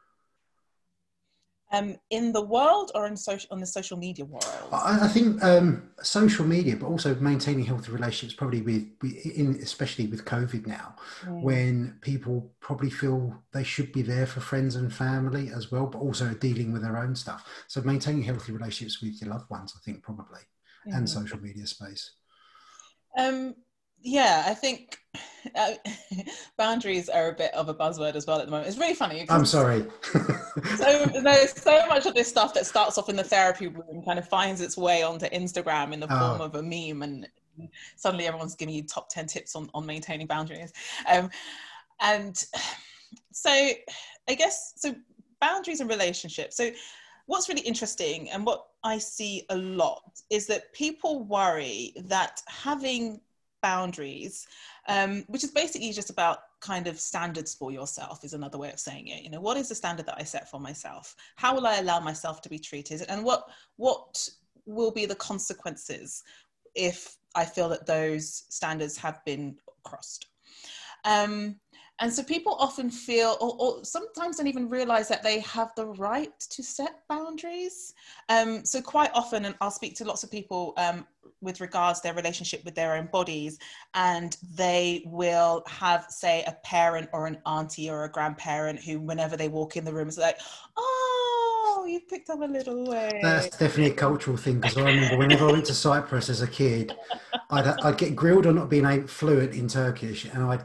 Um, in the world, or in social, on the social media world? I, I think um, social media, but also maintaining healthy relationships, probably with, in, especially with COVID now, mm. when people probably feel they should be there for friends and family as well, but also dealing with their own stuff. So maintaining healthy relationships with your loved ones, I think, probably, mm. and social media space. Um, yeah, I think uh, boundaries are a bit of a buzzword as well at the moment. It's really funny. I'm sorry. So there's so much of this stuff that starts off in the therapy room kind of finds its way onto Instagram in the form oh. of a meme, and suddenly everyone's giving you top ten tips on, on maintaining boundaries. Um, and so I guess, so boundaries and relationships. So what's really interesting, and what I see a lot, is that people worry that having boundaries, um, which is basically just about kind of standards for yourself, is another way of saying it. You know, what is the standard that I set for myself? How will I allow myself to be treated? And what what will be the consequences if I feel that those standards have been crossed? Um, and so people often feel, or, or sometimes don't even realize that they have the right to set boundaries. Um, so quite often, and I'll speak to lots of people um, with regards to their relationship with their own bodies, and they will have, say, a parent or an auntie or a grandparent who, whenever they walk in the room, is like, oh, you've picked up a little weight. That's definitely a cultural thing, because I remember whenever I went to Cyprus as a kid, I'd, I'd get grilled on not being fluent in Turkish, and I'd get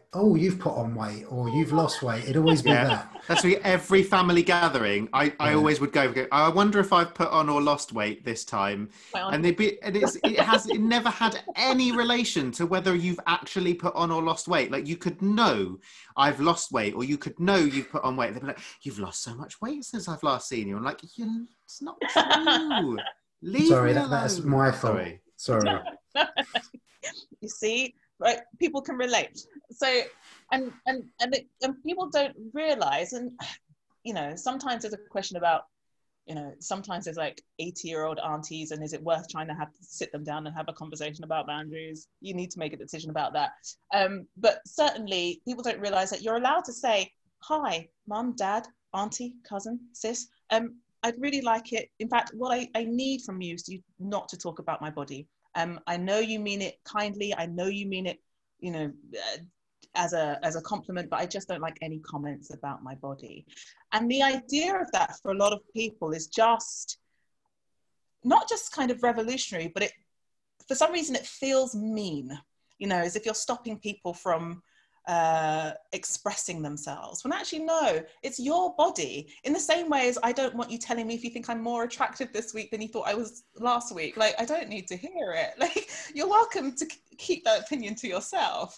oh, you've put on weight or you've lost weight. It'd always be Yeah. that. That's why every family gathering, I, I Yeah. always would go, go, I wonder if I've put on or lost weight this time. And they'd be, and it's, it has, it never had any relation to whether you've actually put on or lost weight. Like, you could know I've lost weight, or you could know you've put on weight. They'd be like, you've lost so much weight since I've last seen you. I'm like, you, it's not true. Leave Sorry, me that, alone. that's my fault. Sorry. Sorry. You see, right? People can relate. So, and and and, it, and people don't realize, and you know, sometimes there's a question about, you know, sometimes there's like eighty year old aunties, and is it worth trying to have to sit them down and have a conversation about boundaries? You need to make a decision about that. Um, but certainly people don't realize that you're allowed to say, hi, mum, dad, auntie, cousin, sis. Um, I'd really like it. In fact, what I, I need from you is you not to talk about my body. Um, I know you mean it kindly. I know you mean it, you know, uh, as a as a compliment, but I just don't like any comments about my body. And the idea of that for a lot of people is just not just kind of revolutionary, but it, for some reason, it feels mean, you know, as if you're stopping people from uh, expressing themselves. When actually, no, it's your body. In the same way as I don't want you telling me if you think I'm more attractive this week than you thought I was last week. Like, I don't need to hear it. Like, you're welcome to keep that opinion to yourself.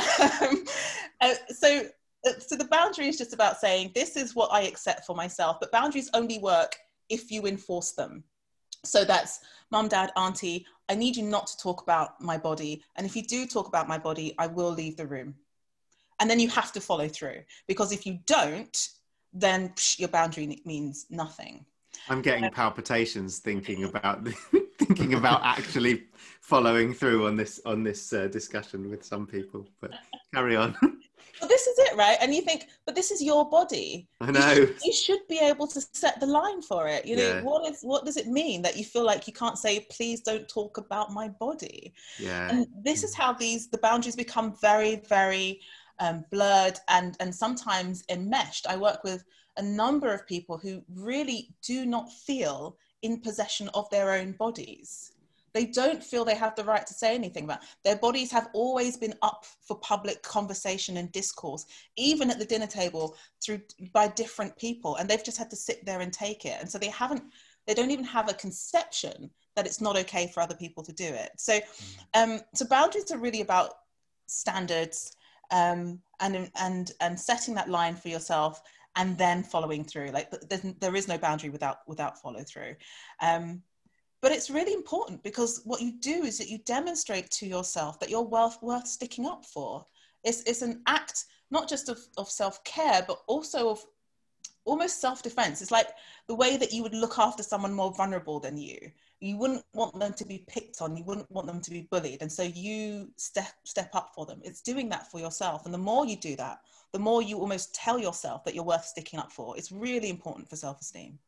Um, uh, so, uh, so the boundary is just about saying, this is what I accept for myself, but boundaries only work if you enforce them. So that's mum, dad, auntie, I need you not to talk about my body. And if you do talk about my body, I will leave the room. And then you have to follow through, because if you don't, then psh, your boundary means nothing. I'm getting palpitations thinking about thinking about actually following through on this on this uh, discussion with some people. But carry on. Well, this is it, right? And you think, but this is your body. I know. You should, you should be able to set the line for it. You know, Yeah. what is what does it mean that you feel like you can't say, please don't talk about my body? Yeah. And this is how these the boundaries become very, very um, blurred and and sometimes enmeshed. I work with a number of people who really do not feel in possession of their own bodies. They don't feel they have the right to say anything about it. Their bodies have always been up for public conversation and discourse, even at the dinner table, through by different people, and they've just had to sit there and take it. And so they haven't, they don't even have a conception that it's not okay for other people to do it. So, um, so boundaries are really about standards um, and and and setting that line for yourself, and then following through. Like, there is no boundary without without follow through. Um, But it's really important, because what you do is that you demonstrate to yourself that you're worth, worth sticking up for. It's, it's an act, not just of, of self-care, but also of almost self-defense. It's like the way that you would look after someone more vulnerable than you. You wouldn't want them to be picked on. You wouldn't want them to be bullied. And so you step, step up for them. It's doing that for yourself. And the more you do that, the more you almost tell yourself that you're worth sticking up for. It's really important for self-esteem.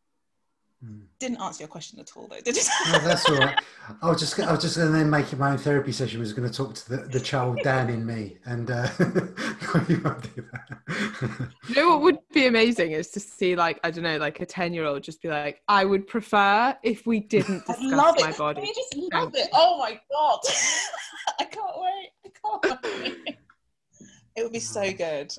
Mm. Didn't answer your question at all, though, did it? No, that's all right. I was just, I was just going to then make it my own therapy session. I was going to talk to the, the child Dan in me, and uh, you won't do that. You know what would be amazing is to see, like, I don't know, like a ten-year-old just be like, I would prefer if we didn't discuss love my it. body. I just love it. Oh my god, I can't wait. I can't wait. It would be so good.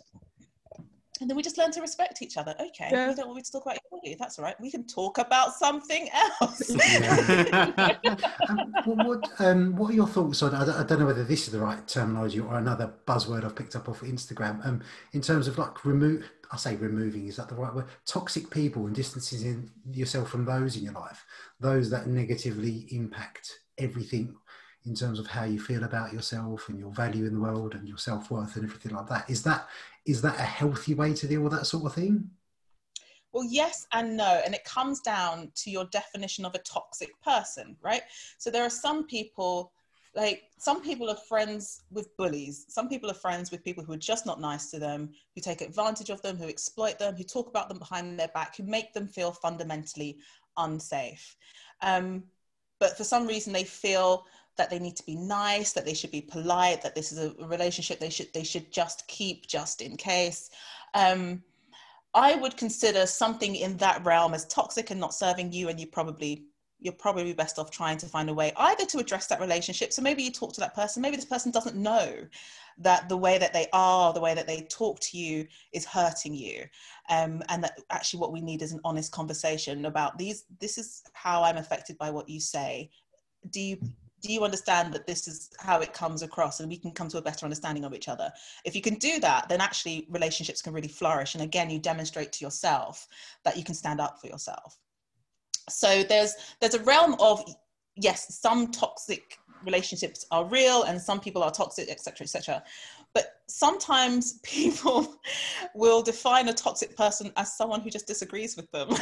And then we just learn to respect each other. Okay, yeah. You don't want me to talk about your body. That's all right. We can talk about something else. Yeah. um, well, what, um, what are your thoughts on, I don't, I don't know whether this is the right terminology or another buzzword I've picked up off Instagram, um, in terms of like remove, I say removing, is that the right word? Toxic people and distancing yourself from those in your life, those that negatively impact everything in terms of how you feel about yourself and your value in the world and your self-worth and everything like that. Is that is that a healthy way to deal with that sort of thing? Well, yes and no. And it comes down to your definition of a toxic person, right? So there are some people, like some people are friends with bullies. Some people are friends with people who are just not nice to them, who take advantage of them, who exploit them, who talk about them behind their back, who make them feel fundamentally unsafe. Um, but for some reason they feel that they need to be nice, that they should be polite, that this is a relationship they should they should just keep just in case. Um, I would consider something in that realm as toxic and not serving you, and you probably you're probably best off trying to find a way either to address that relationship. So maybe you talk to that person, maybe this person doesn't know that the way that they are, the way that they talk to you is hurting you. Um, and that actually what we need is an honest conversation about these, this is how I'm affected by what you say. Do you, do you understand that this is how it comes across, and we can come to a better understanding of each other? If you can do that, then actually relationships can really flourish. And again, you demonstrate to yourself that you can stand up for yourself. So there's there's a realm of, yes, some toxic relationships are real and some people are toxic, et cetera, et cetera. But sometimes people will define a toxic person as someone who just disagrees with them.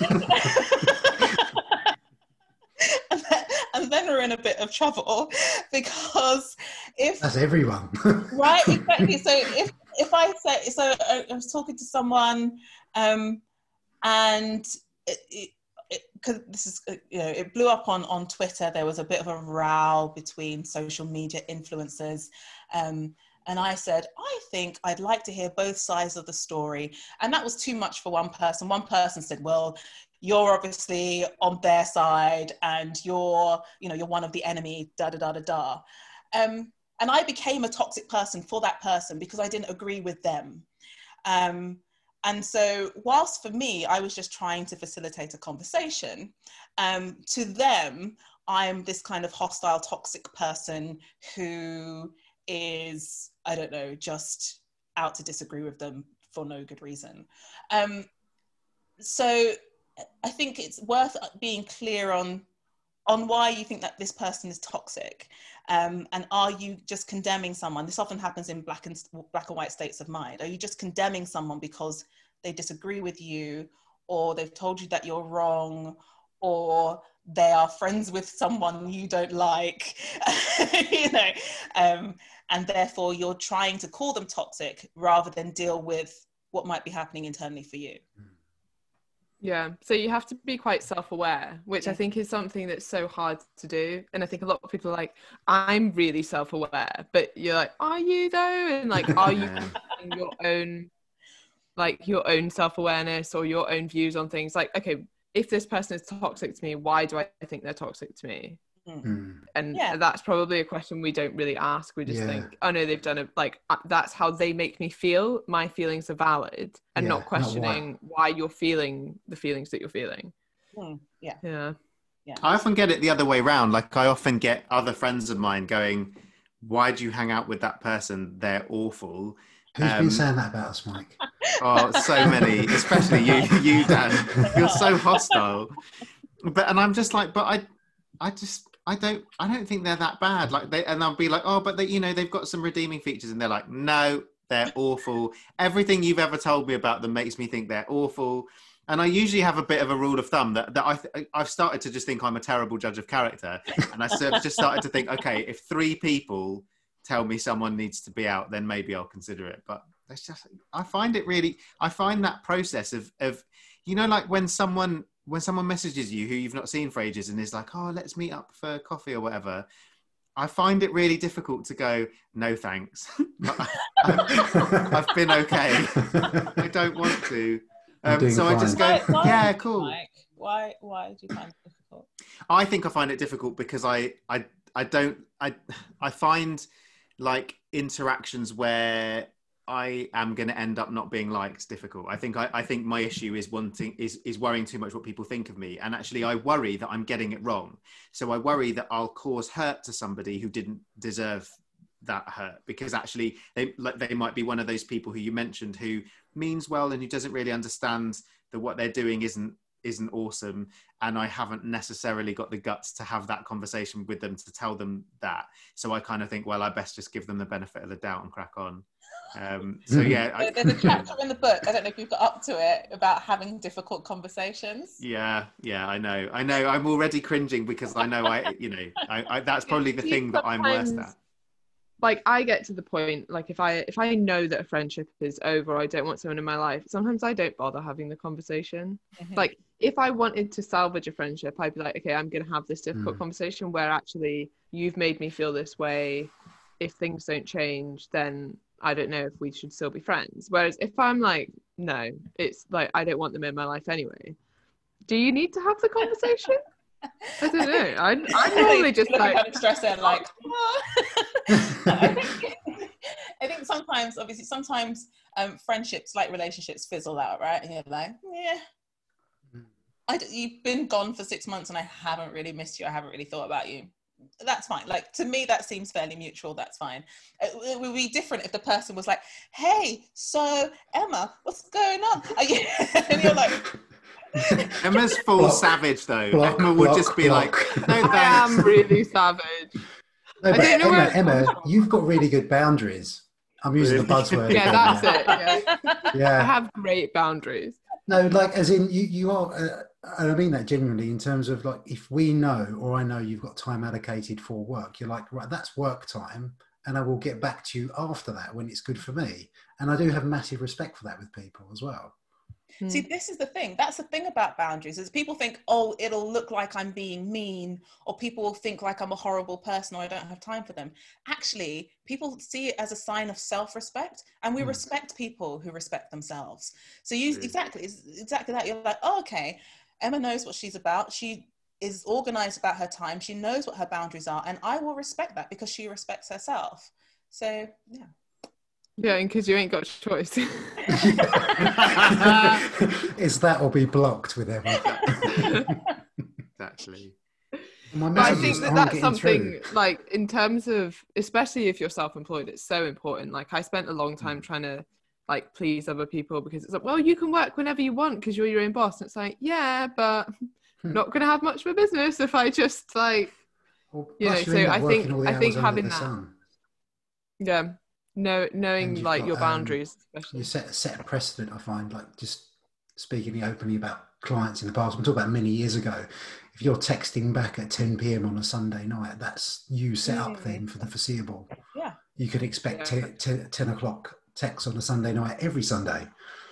and, then, and then we're in a bit of trouble, because if... That's everyone. Right, exactly. So if, if I say, so I, I was talking to someone um, and it, it because this is, you know, it blew up on, on Twitter. There was a bit of a row between social media influencers. Um, and I said, I think I'd like to hear both sides of the story. And that was too much for one person. One person said, well, you're obviously on their side and you're, you know, you're one of the enemy, da, da, da, da, da. Um, and I became a toxic person for that person because I didn't agree with them. Um, And so whilst for me, I was just trying to facilitate a conversation, um, to them, I'm this kind of hostile, toxic person who is, I don't know, just out to disagree with them for no good reason. Um, so I think it's worth being clear on, on why you think that this person is toxic. Um, and are you just condemning someone? This often happens in black and, black and white states of mind. Are you just condemning someone because they disagree with you, or they've told you that you're wrong, or they are friends with someone you don't like, you know, um, and therefore you're trying to call them toxic rather than deal with what might be happening internally for you? Yeah, so you have to be quite self-aware, which yeah. I think is something that's so hard to do. And I think a lot of people are like, I'm really self-aware, but you're like, are you though? And like, are you using your own, like your own self-awareness or your own views on things? Like, okay, if this person is toxic to me, why do I think they're toxic to me? Mm. And yeah. that's probably a question we don't really ask. We just yeah. think, oh no, they've done it, like uh, that's how they make me feel. My feelings are valid, and yeah, not questioning not why. why you're feeling the feelings that you're feeling. Mm. Yeah. Yeah. Yeah. I often get it the other way around. Like I often get other friends of mine going, why do you hang out with that person? They're awful. Who's um, been saying that about us, Mike? Oh, so many, especially you, you, Dan. You're so hostile. But and I'm just like, but I, I just, I don't, I don't think they're that bad. Like they, and I'll be like, oh, but they, you know, they've got some redeeming features, and they're like, no, they're awful. Everything you've ever told me about them makes me think they're awful. And I usually have a bit of a rule of thumb that, that I th- I've started to just think I'm a terrible judge of character. And I sort of just started to think, okay, if three people tell me someone needs to be out, then maybe I'll consider it. But that's just, I find it really, I find that process of, of, you know, like when someone, when someone messages you who you've not seen for ages and is like, oh, let's meet up for coffee or whatever. I find it really difficult to go, no, thanks. I've been okay. I don't want to. Um, so fine. I just go, why, why yeah, cool. Mike? Why, why do you find it difficult? I think I find it difficult because I, I, I don't, I, I find like interactions where I am going to end up not being liked difficult. I think, I, I think my issue is wanting, is, is worrying too much what people think of me. And actually I worry that I'm getting it wrong. So I worry that I'll cause hurt to somebody who didn't deserve that hurt, because actually they, like, they might be one of those people who you mentioned who means well and who doesn't really understand that what they're doing isn't isn't awesome, and I haven't necessarily got the guts to have that conversation with them to tell them that. So I kind of think, well, I best just give them the benefit of the doubt and crack on. Um, so yeah, I, there's a chapter in the book, I don't know if you've got up to it, about having difficult conversations. Yeah, yeah, I know, I know. I'm already cringing because I know I, you know, I, I that's probably the thing that I'm worst at. Like I get to the point, like if I if I know that a friendship is over, or I don't want someone in my life, sometimes I don't bother having the conversation. Mm-hmm. Like if I wanted to salvage a friendship, I'd be like, okay, I'm gonna have this difficult mm. conversation where actually you've made me feel this way. If things don't change, then I don't know if we should still be friends. Whereas if I'm like, no, it's like I don't want them in my life anyway. Do you need to have the conversation? I don't know. I I normally just looking like kind of stressed out, like. Oh. I think I think sometimes, obviously, sometimes um, friendships, like relationships, fizzle out, right? And you're like, yeah, I d- you've been gone for six months, and I haven't really missed you. I haven't really thought about you. That's fine. Like, to me, that seems fairly mutual. That's fine. It, it would be different if the person was like, hey, so Emma, what's going on? Are you... and you're like, Emma's full Block. savage though. Block, Emma would block, just be block. like, no I thanks. am really savage. No, I but don't know Emma, where it's Emma, come from. you've got really good boundaries. I'm using the Really? buzzword. Yeah, again, that's it. Yeah. I Yeah. have great boundaries. No, like as in you, you are, uh, and I mean that genuinely in terms of like, if we know, or I know you've got time allocated for work, you're like, right, that's work time. And I will get back to you after that when it's good for me. And I do have massive respect for that with people as well. See, this is the thing. That's the thing about boundaries is people think, oh, it'll look like I'm being mean, or people will think like I'm a horrible person or I don't have time for them. Actually, people see it as a sign of self-respect, and we Mm. respect people who respect themselves. So you Mm. exactly, it's exactly that. You're like, oh, okay, Emma knows what she's about. She is organized about her time. She knows what her boundaries are, and I will respect that because she respects herself. So yeah. Yeah, and because you ain't got a choice. Is that or be blocked with Emma? Exactly. My But I messages think that aren't that's getting something through. like in terms of, especially if you're self-employed, it's so important. Like I spent a long time trying to like please other people because it's like, well, you can work whenever you want because you're your own boss. And it's like, yeah, but Hmm. not going to have much of a business if I just like, Well, you know, plus you so end up I working think- all the I hours think under having the that- sun. yeah, know, knowing And you've like got, your um, boundaries, You especially. set set a precedent, I find, like just speaking openly about clients in the past. I'm talking about many years ago. If you're texting back at ten p.m. on a Sunday night, that's you set up Mm. then for the foreseeable. Yeah. You could expect Yeah. te- te- ten o'clock texts on a Sunday night every Sunday.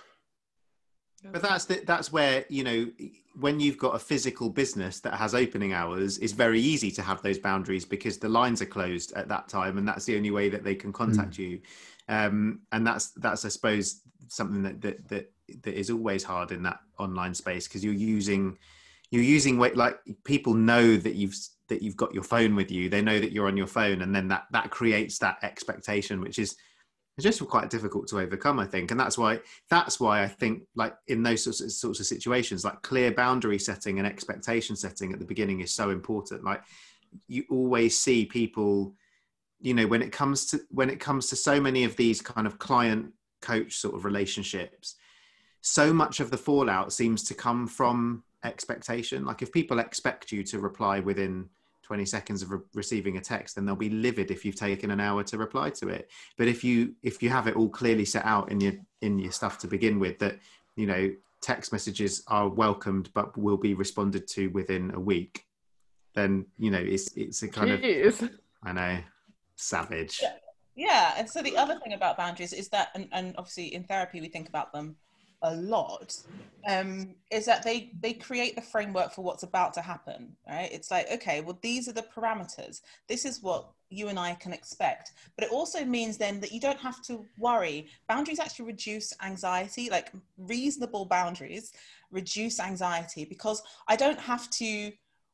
But that's the, that's where, you know, when you've got a physical business that has opening hours, it's very easy to have those boundaries because the lines are closed at that time, and that's the only way that they can contact you. Um, and that's that's I suppose something that that that, that is always hard in that online space because you're using you're using weight, like people know that you've that you've got your phone with you. They know that you're on your phone, and then that that creates that expectation, which is it's just quite difficult to overcome, I think. And that's why that's why I think like in those sorts of, sorts of situations, like clear boundary setting and expectation setting at the beginning is so important. Like you always see people, you know, when it comes to when it comes to so many of these kind of client coach sort of relationships, so much of the fallout seems to come from expectation. Like if people expect you to reply within twenty seconds of re- receiving a text, then they'll be livid if you've taken an hour to reply to it. But if you if you have it all clearly set out in your in your stuff to begin with, that you know text messages are welcomed but will be responded to within a week, then you know it's it's a kind Jeez. of I know savage. Yeah. Yeah, and so the other thing about boundaries is that, and, and obviously in therapy we think about them a lot, um, is that they they create the framework for what's about to happen, right? It's like, okay, well, these are the parameters. This is what you and I can expect. But it also means then that you don't have to worry. Boundaries actually reduce anxiety, like reasonable boundaries reduce anxiety because I don't have to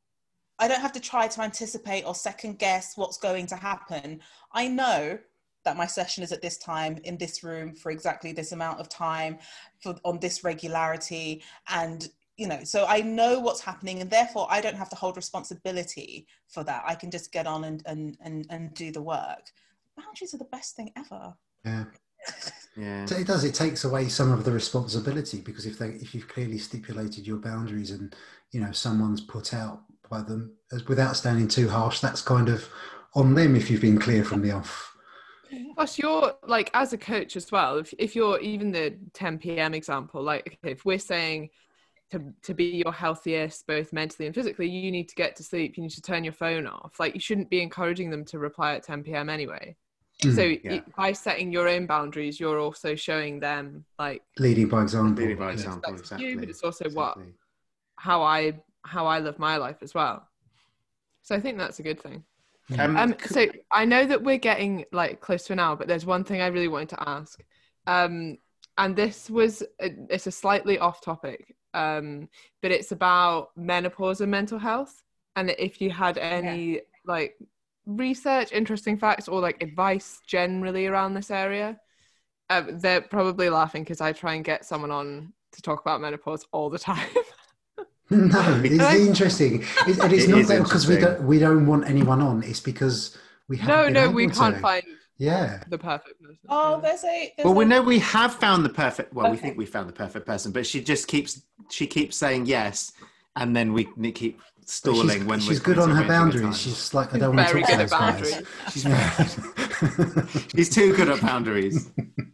I don't have to try to anticipate or second guess what's going to happen. I know that my session is at this time in this room for exactly this amount of time for on this regularity. And, you know, so I know what's happening and therefore I don't have to hold responsibility for that. I can just get on and, and, and, and do the work. Boundaries are the best thing ever. Yeah. Yeah. So it does. It takes away some of the responsibility because if they, if you've clearly stipulated your boundaries and you know someone's put out by them as without sounding too harsh, that's kind of on them if you've been clear from the off. Plus, you're like as a coach as well. If if you're even the ten p.m. example, like okay, if we're saying to to be your healthiest, both mentally and physically, you need to get to sleep. You need to turn your phone off. Like you shouldn't be encouraging them to reply at ten p.m. anyway. Mm, so yeah. it, by setting your own boundaries, you're also showing them like Leading by example. Leading by Yeah. example, that's exactly. you, but it's also what exactly. how I how I live my life as well. So I think that's a good thing. Um, Um, c- so I know that we're getting like close to an hour, but there's one thing I really wanted to ask. Um, and this was, it's a slightly off topic, um, but it's about menopause and mental health. and if you had any yeah. like research, interesting facts, or like advice generally around this area. Uh, they're probably laughing because I try and get someone on to talk about menopause all the time. No, it's I, interesting. It's, and it's it not that because we don't we don't want anyone on. It's because we haven't no, been no, able we can't to. find yeah the perfect person. Oh, yeah. there's a. There's well, a... we know we have found the perfect. Well, okay. we think we found the perfect person, but she just keeps she keeps saying yes, and then we keep stalling she's, when she's we're good on her boundaries. She's like I don't want to talk to those guys. She's very, she's too good at boundaries.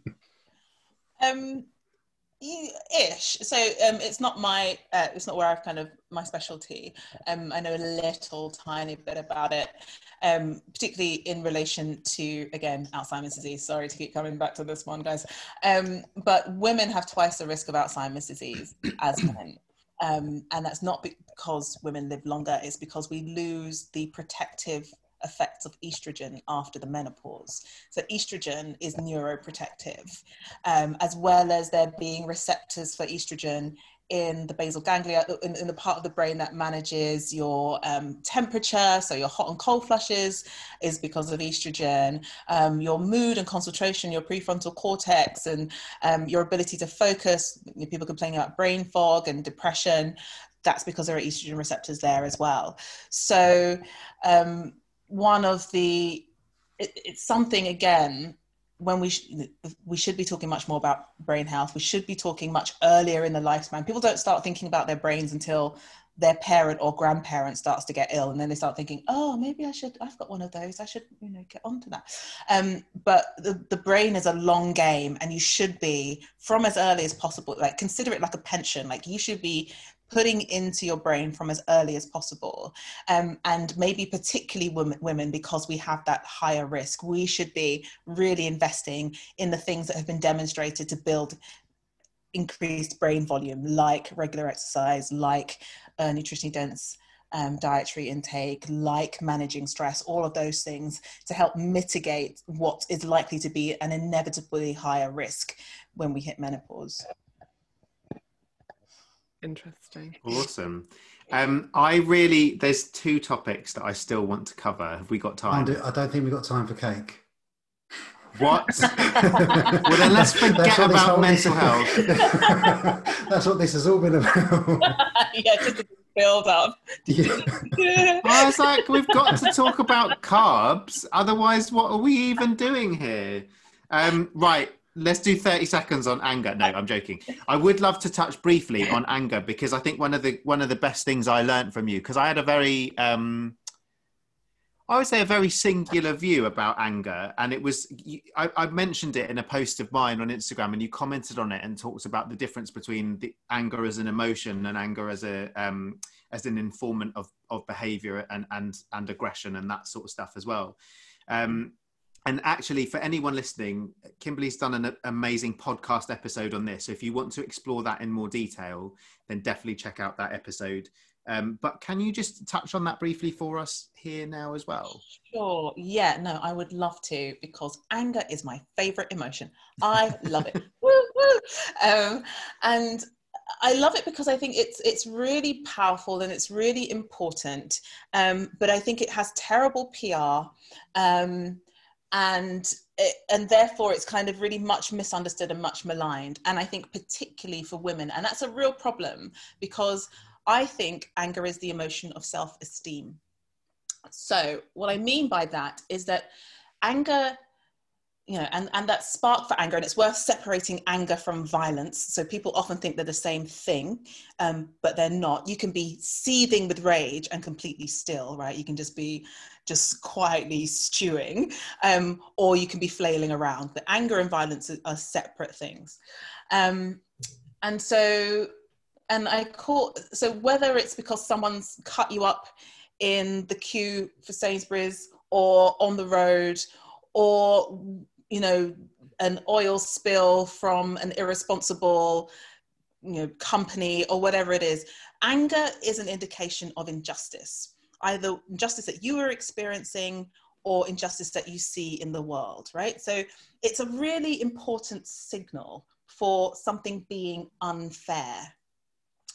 Um. Ish. So um, it's not my, uh, it's not where I've kind of my specialty. Um, I know a little tiny bit about it, um, particularly in relation to, again, Alzheimer's disease. Sorry to keep coming back to this one, guys. Um, but women have twice the risk of Alzheimer's disease as men. Um, and that's not because women live longer, it's because we lose the protective effects of estrogen after the menopause. So estrogen is neuroprotective, um, as well as there being receptors for estrogen in the basal ganglia, in, in the part of the brain that manages your um, temperature, so your hot and cold flushes is because of estrogen, um, your mood and concentration, your prefrontal cortex, and um, your ability to focus. People complaining about brain fog and depression, that's because there are estrogen receptors there as well. So um, one of the, it, it's something, again, when we, sh- we should be talking much more about brain health. We should be talking much earlier in the lifespan. People don't start thinking about their brains until their parent or grandparent starts to get ill. And then they start thinking, oh, maybe I should, I've got one of those. I should, you know, get onto that. Um, but the, the brain is a long game, and you should be, from as early as possible, like consider it like a pension. Like you should be putting into your brain from as early as possible. Um, and maybe particularly women, women, because we have that higher risk, we should be really investing in the things that have been demonstrated to build increased brain volume, like regular exercise, like uh, nutritionally dense um, dietary intake, like managing stress, all of those things to help mitigate what is likely to be an inevitably higher risk when we hit menopause. Interesting. Awesome. Um, I really, there's two topics that I still want to cover. Have we got time? Do, I don't think we've got time for cake. What? Well, then let's forget about mental health. That's what this has all been about. Yeah, just a build up. Yeah. I was like, we've got to talk about carbs. Otherwise, what are we even doing here? Um, right. Let's do thirty seconds on anger. No, I'm joking. I would love to touch briefly on anger, because I think one of the one of the best things I learned from you, because I had a very, um, I would say a very singular view about anger. And it was, I, I mentioned it in a post of mine on Instagram, and you commented on it and talked about the difference between the anger as an emotion and anger as a um, as an informant of, of behavior and, and, and aggression and that sort of stuff as well. Um, And actually, for anyone listening, Kimberly's done an amazing podcast episode on this. So if you want to explore that in more detail, then definitely check out that episode. Um, but can you just touch on that briefly for us here now as well? Sure. Yeah, no, I would love to, because anger is my favorite emotion. I love it. Woo, woo. Um, and I love it because I think it's it's really powerful and it's really important. Um, but I think it has terrible P R. Um, and it, and therefore it's kind of really much misunderstood and much maligned, and I think particularly for women, and that's a real problem, because I think anger is the emotion of self-esteem. So what I mean by that is that anger, you know, and, and that spark for anger, and it's worth separating anger from violence. So people often think they're the same thing, um, but they're not. You can be seething with rage and completely still, right? You can just be just quietly stewing, um, or you can be flailing around. But anger and violence are, are separate things. Um, and so, and I call, so whether it's because someone's cut you up in the queue for Sainsbury's or on the road, or, you know, an oil spill from an irresponsible, you know, company or whatever it is, anger is an indication of injustice, either injustice that you are experiencing or injustice that you see in the world, right? So it's a really important signal for something being unfair.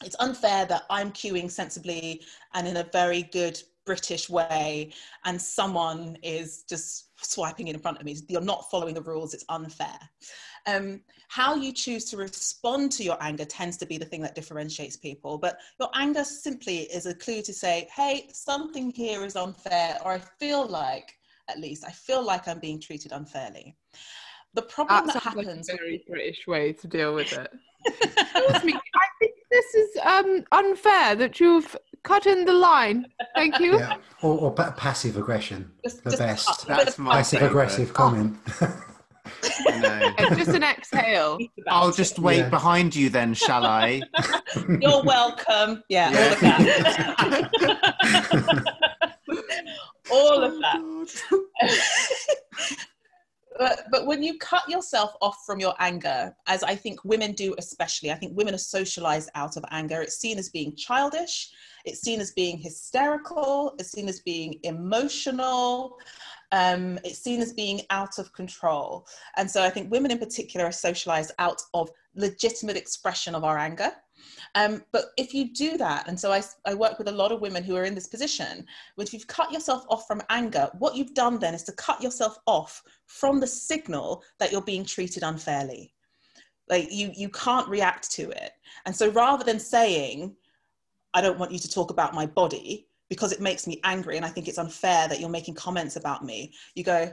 it's unfair that I'm queuing sensibly and in a very good British way, and someone is just swiping in front of me. You're not following the rules. It's unfair. Um, how you choose to respond to your anger tends to be the thing that differentiates people. But your anger simply is a clue to say, hey, something here is unfair, or I feel like, at least, I feel like I'm being treated unfairly. The problem that, that happens... Like a very British way to deal with it. Excuse me, I think this is um, unfair that you've cut in the line. Thank you. Yeah. Or, or passive aggression, just, the just best. That's my passive aggressive oh. comment. No. It's just an exhale. I'll just wait yeah. behind you then, shall I? You're welcome. Yeah, yeah. all of that. all of that. But, but when you cut yourself off from your anger, as I think women do especially, I think women are socialized out of anger. It's seen as being childish. It's seen as being hysterical. It's seen as being emotional. Um, it's seen as being out of control. And so I think women in particular are socialized out of legitimate expression of our anger. Um, but if you do that, and so I, I work with a lot of women who are in this position, if you've cut yourself off from anger, what you've done then is to cut yourself off from the signal that you're being treated unfairly. Like you, you can't react to it. And so rather than saying, I don't want you to talk about my body because it makes me angry and I think it's unfair that you're making comments about me, you go,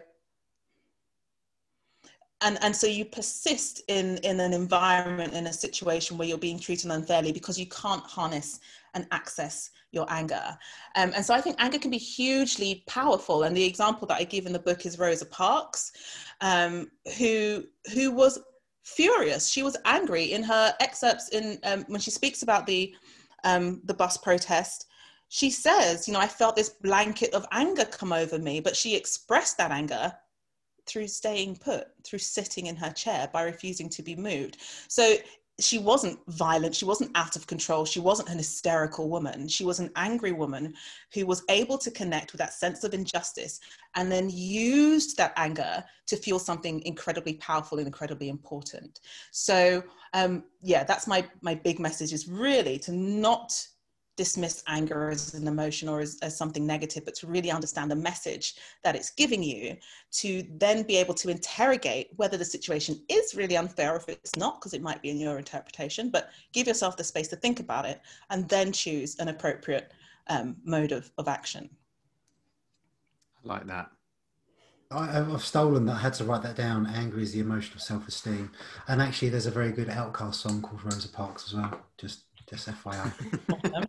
And, and so you persist in, in an environment, in a situation where you're being treated unfairly because you can't harness and access your anger. Um, and so I think anger can be hugely powerful. And the example that I give in the book is Rosa Parks, um, who, who was furious. She was angry in her excerpts in, um, when she speaks about the, um, the bus protest. She says, you know, I felt this blanket of anger come over me, but she expressed that anger through staying put, through sitting in her chair, by refusing to be moved. So she wasn't violent, she wasn't out of control, she wasn't an hysterical woman. She was an angry woman who was able to connect with that sense of injustice and then used that anger to feel something incredibly powerful and incredibly important. So um, yeah, that's my, my big message, is really to not dismiss anger as an emotion or as, as something negative, but to really understand the message that it's giving you, to then be able to interrogate whether the situation is really unfair or if it's not, because it might be in your interpretation, but give yourself the space to think about it and then choose an appropriate um, mode of, of action. I like that. I, I've stolen that. I had to write that down. Anger is the emotion of self-esteem. And actually there's a very good Outcast song called Rosa Parks as well. Just, just F Y I.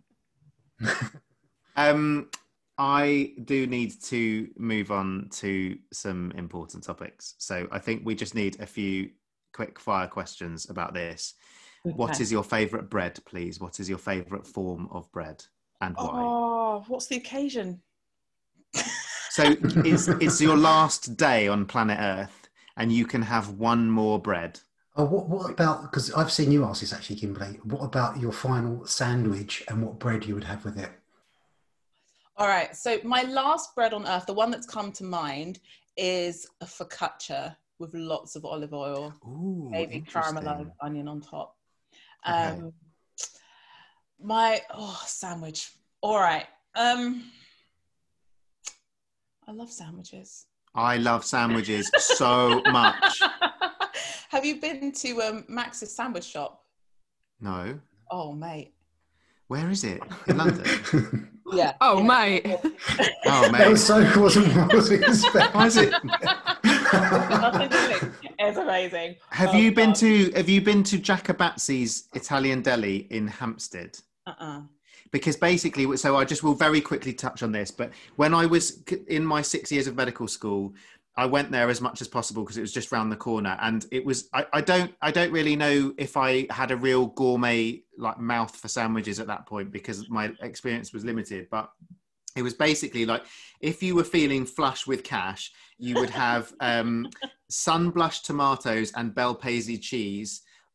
um, I do need to move on to some important topics. So I think we just need a few quick fire questions about this. Okay. What is your favourite bread, please? What is your favourite form of bread and why? Oh, what's the occasion? So it's, it's your last day on planet Earth and you can have one more bread. Oh, what, what about, because I've seen you ask this actually, Kimberly, what about your final sandwich and what bread you would have with it? All right, so my last bread on earth, the one that's come to mind, is a focaccia with lots of olive oil, Ooh, maybe caramelized onion on top. Okay. Um, my, oh, sandwich. All right. Um, I love sandwiches. I love sandwiches so much. Have you been to um, Max's sandwich shop? No. Oh, mate. Where is it? In London? Yeah. Oh, yeah. mate. Oh, mate. That was so wasn't what was expecting. Was it? It's amazing. Have oh, you been God. to Have you been to Jacobatzi's Italian Deli in Hampstead? Uh-uh. Because basically, so I just will very quickly touch on this, but when I was in my six years of medical school, I went there as much as possible because it was just round the corner, and it was. I, I don't. I don't really know if I had a real gourmet like mouth for sandwiches at that point because my experience was limited. But it was basically like if you were feeling flush with cash, you would have um, sun-blushed tomatoes and Bel Paese cheese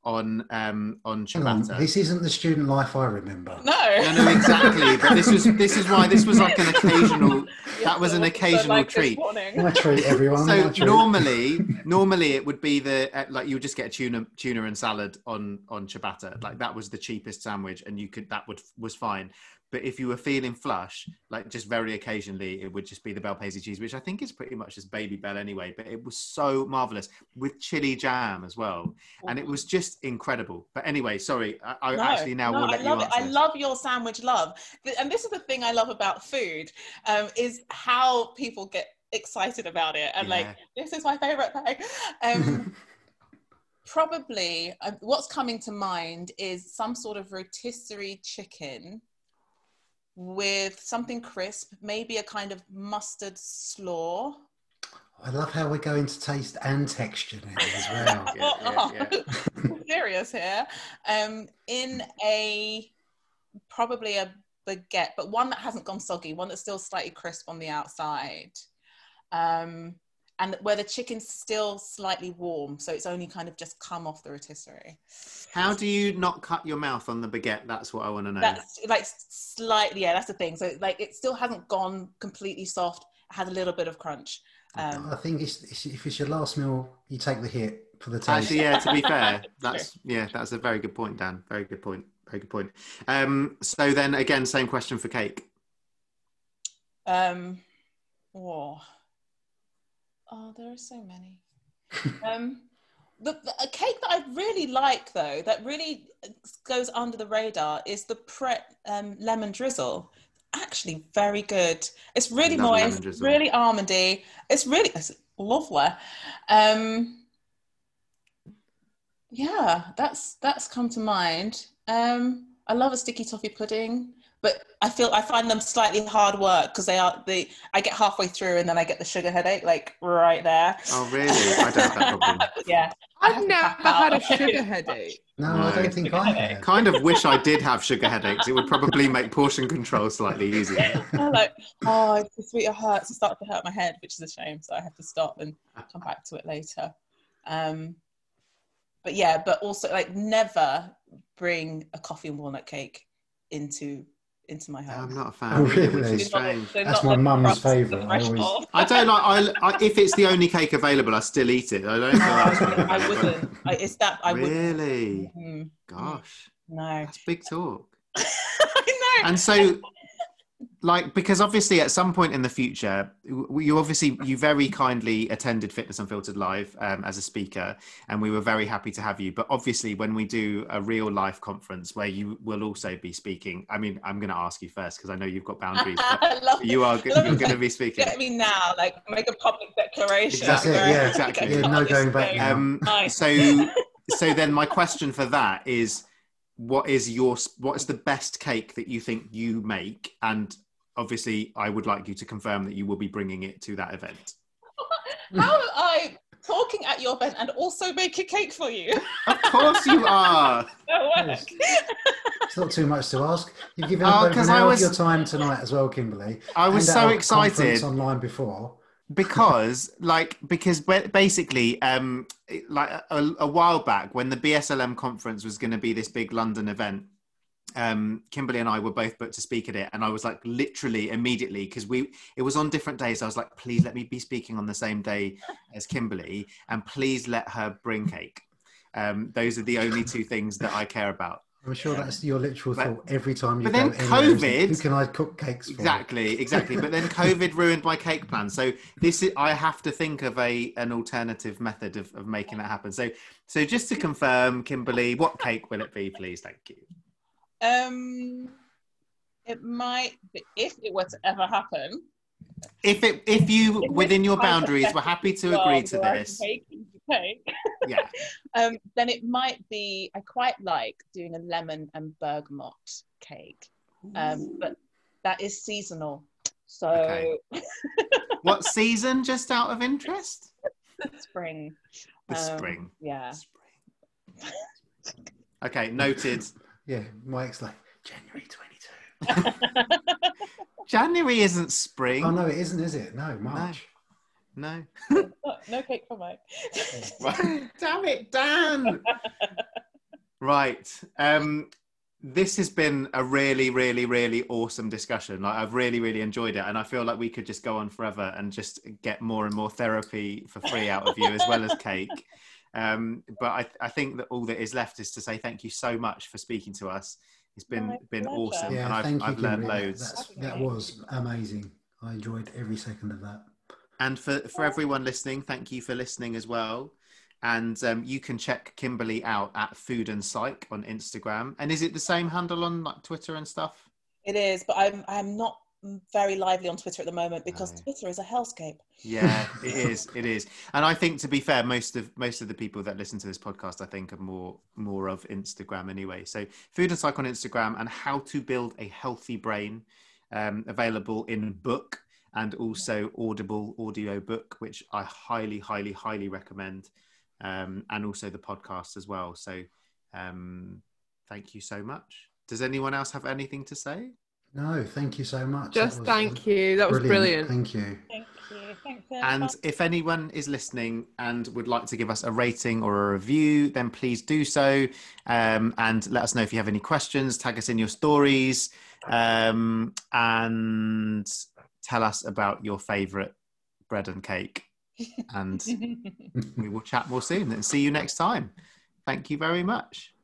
on um, on Hang on, ciabatta. this isn't the student life I remember. No. No, no, exactly. But this was this is why this was like an occasional. That was an So occasional like this treat. morning. My treat, everyone. So my treat. normally, normally it would be the uh, like you would just get a tuna, tuna and salad on on ciabatta. Like that was the cheapest sandwich, and you could that would was fine. But if you were feeling flush, like just very occasionally, it would just be the Bel Paese cheese, which I think is pretty much just Baby Bell anyway. But it was so marvelous with chili jam as well, and it was just incredible. But anyway, sorry, I, I No, actually now no, will let I you love answer. it. I this. love your sandwich love, and this is the thing I love about food, um, is how people get excited about it, and Yeah. like this is my favorite thing. Um, probably, uh, what's coming to mind is some sort of rotisserie chicken with something crisp, maybe a kind of mustard slaw. I love how we're going to taste and texture now as well. Yeah, yeah, yeah. Serious here. Um, in a probably a baguette, but one that hasn't gone soggy, one that's still slightly crisp on the outside, um, and where the chicken's still slightly warm, so it's only kind of just come off the rotisserie. How do you not cut your mouth on the baguette? That's what I want to know. That's like slightly, yeah, that's the thing. So like it still hasn't gone completely soft. It has a little bit of crunch. Um, I think it's, it's, if it's your last meal, you take the hit for the taste. Actually, yeah, to be fair, that's yeah, that's a very good point, Dan. Very good point. Very good point. Um, so then again, same question for cake. um, oh, oh, there are so many. um, the, the a cake that I really like though, that really goes under the radar, is the Pret um, lemon drizzle. Actually, very good. It's really Love lemon moist, drizzle. really almondy. It's really it's lovely. Um, yeah, that's that's come to mind. Um, I love a sticky toffee pudding, but I feel I find them slightly hard work because they are the. I get halfway through and then I get the sugar headache, like right there. Oh, really? I don't have that problem. Yeah, I have I've to never tap out. had a sugar headache. No, No. I don't think I have. Kind of wish I did have sugar headaches. It would probably make portion control slightly easier. I'm like, oh, it's the sweet, it hurts. It starts to hurt my head, which is a shame. So I have to stop and come back to it later. Um, but yeah, but also like never bring a coffee and walnut cake into into my home. I'm not a fan. Oh, either, really? Which is strange. They're That's not my the mum's crust, the favourite. I always- threshold. I don't like. I, I, if it's the only cake available, I still eat it. I don't feel that's what I'm I about. wouldn't. I, it's that I wouldn't. Really? Mm, Gosh, no. that's big talk. I know. And so, like, because obviously at some point in the future, w- you obviously, you very kindly attended Fitness Unfiltered Live um, as a speaker, and we were very happy to have you. But obviously when we do a real life conference where you will also be speaking, I mean, I'm going to ask you first because I know you've got boundaries, but I love you are I love you're it. going to be speaking. Get me now, like make a public declaration. That's it, where- yeah, exactly. Yeah, no going back now. Um, Nice. so, so then my question for that is, what is your, what is the best cake that you think you make? And obviously I would like you to confirm that you will be bringing it to that event. How am I talking at your event and also make a cake for you? Of course you are. No way. It's not too much to ask. You've given Oh, up over 'cause an I hour was- of your time tonight as well, Kimberly. I was and so our excited. conference online before. because like because ba- basically um like a, a while back when the B S L M conference was going to be this big London event, um Kimberly and I were both booked to speak at it, and I was like literally immediately, because we it was on different days, I was like, please let me be speaking on the same day as Kimberly, and please let her bring cake. Um those are the only two things that I care about. I'm sure that's your literal But- thought every time you but go then anywhere. is, COVID- Who can I cook cakes for? Exactly, exactly. But then COVID ruined my cake plan. So this is, I have to think of a an alternative method of, of making that happen. So so just to confirm, Kimberly, what cake will it be, please? Thank you. Um, it might be, if it were to ever happen. If it if you In within this your boundaries were happy to agree world to where I this, can Cake, cake, yeah. um, then it might be. I quite like doing a lemon and bergamot cake, um, but that is seasonal. So Okay. What season, just out of interest? spring. The Um, spring. Yeah. Spring. Okay, noted. Yeah, Mike's like, January twenty-two. January isn't spring. Oh, no, it isn't, is it? No, March. No. no, no cake for Mike. Damn it, Dan. Right. Um, this has been a really, really, really awesome discussion. Like, I've really, really enjoyed it. And I feel like we could just go on forever and just get more and more therapy for free out of you, as well as cake. Um, but I, I think that all that is left is to say thank you so much for speaking to us. It's been My been pleasure. awesome, Yeah, and I've, thank you, I've learned Kimberly. loads. That's, that was amazing. I enjoyed every second of that. And for, for everyone listening, thank you for listening as well. And um, you can check Kimberly out at Food and Psych on Instagram. And is it the same handle on like Twitter and stuff? It is, but I'm I'm not very lively on Twitter at the moment because No. Twitter is a hellscape. Yeah, it is. It is. And I think, to be fair, most of most of the people that listen to this podcast, I think, are more more of Instagram anyway. So Food and Psych on Instagram, and How to Build a Healthy Brain, um, available in book and also Audible audio book, which I highly, highly, highly recommend. Um, and also the podcast as well. So um, thank you so much. Does anyone else have anything to say? No, thank you so much. Just That was thank you. That was brilliant. Thank you. Thank you. Thanks. And if anyone is listening and would like to give us a rating or a review, then please do so. Um, and let us know if you have any questions. Tag us in your stories, um, and tell us about your favourite bread and cake. And we will chat more soon and see you next time. Thank you very much.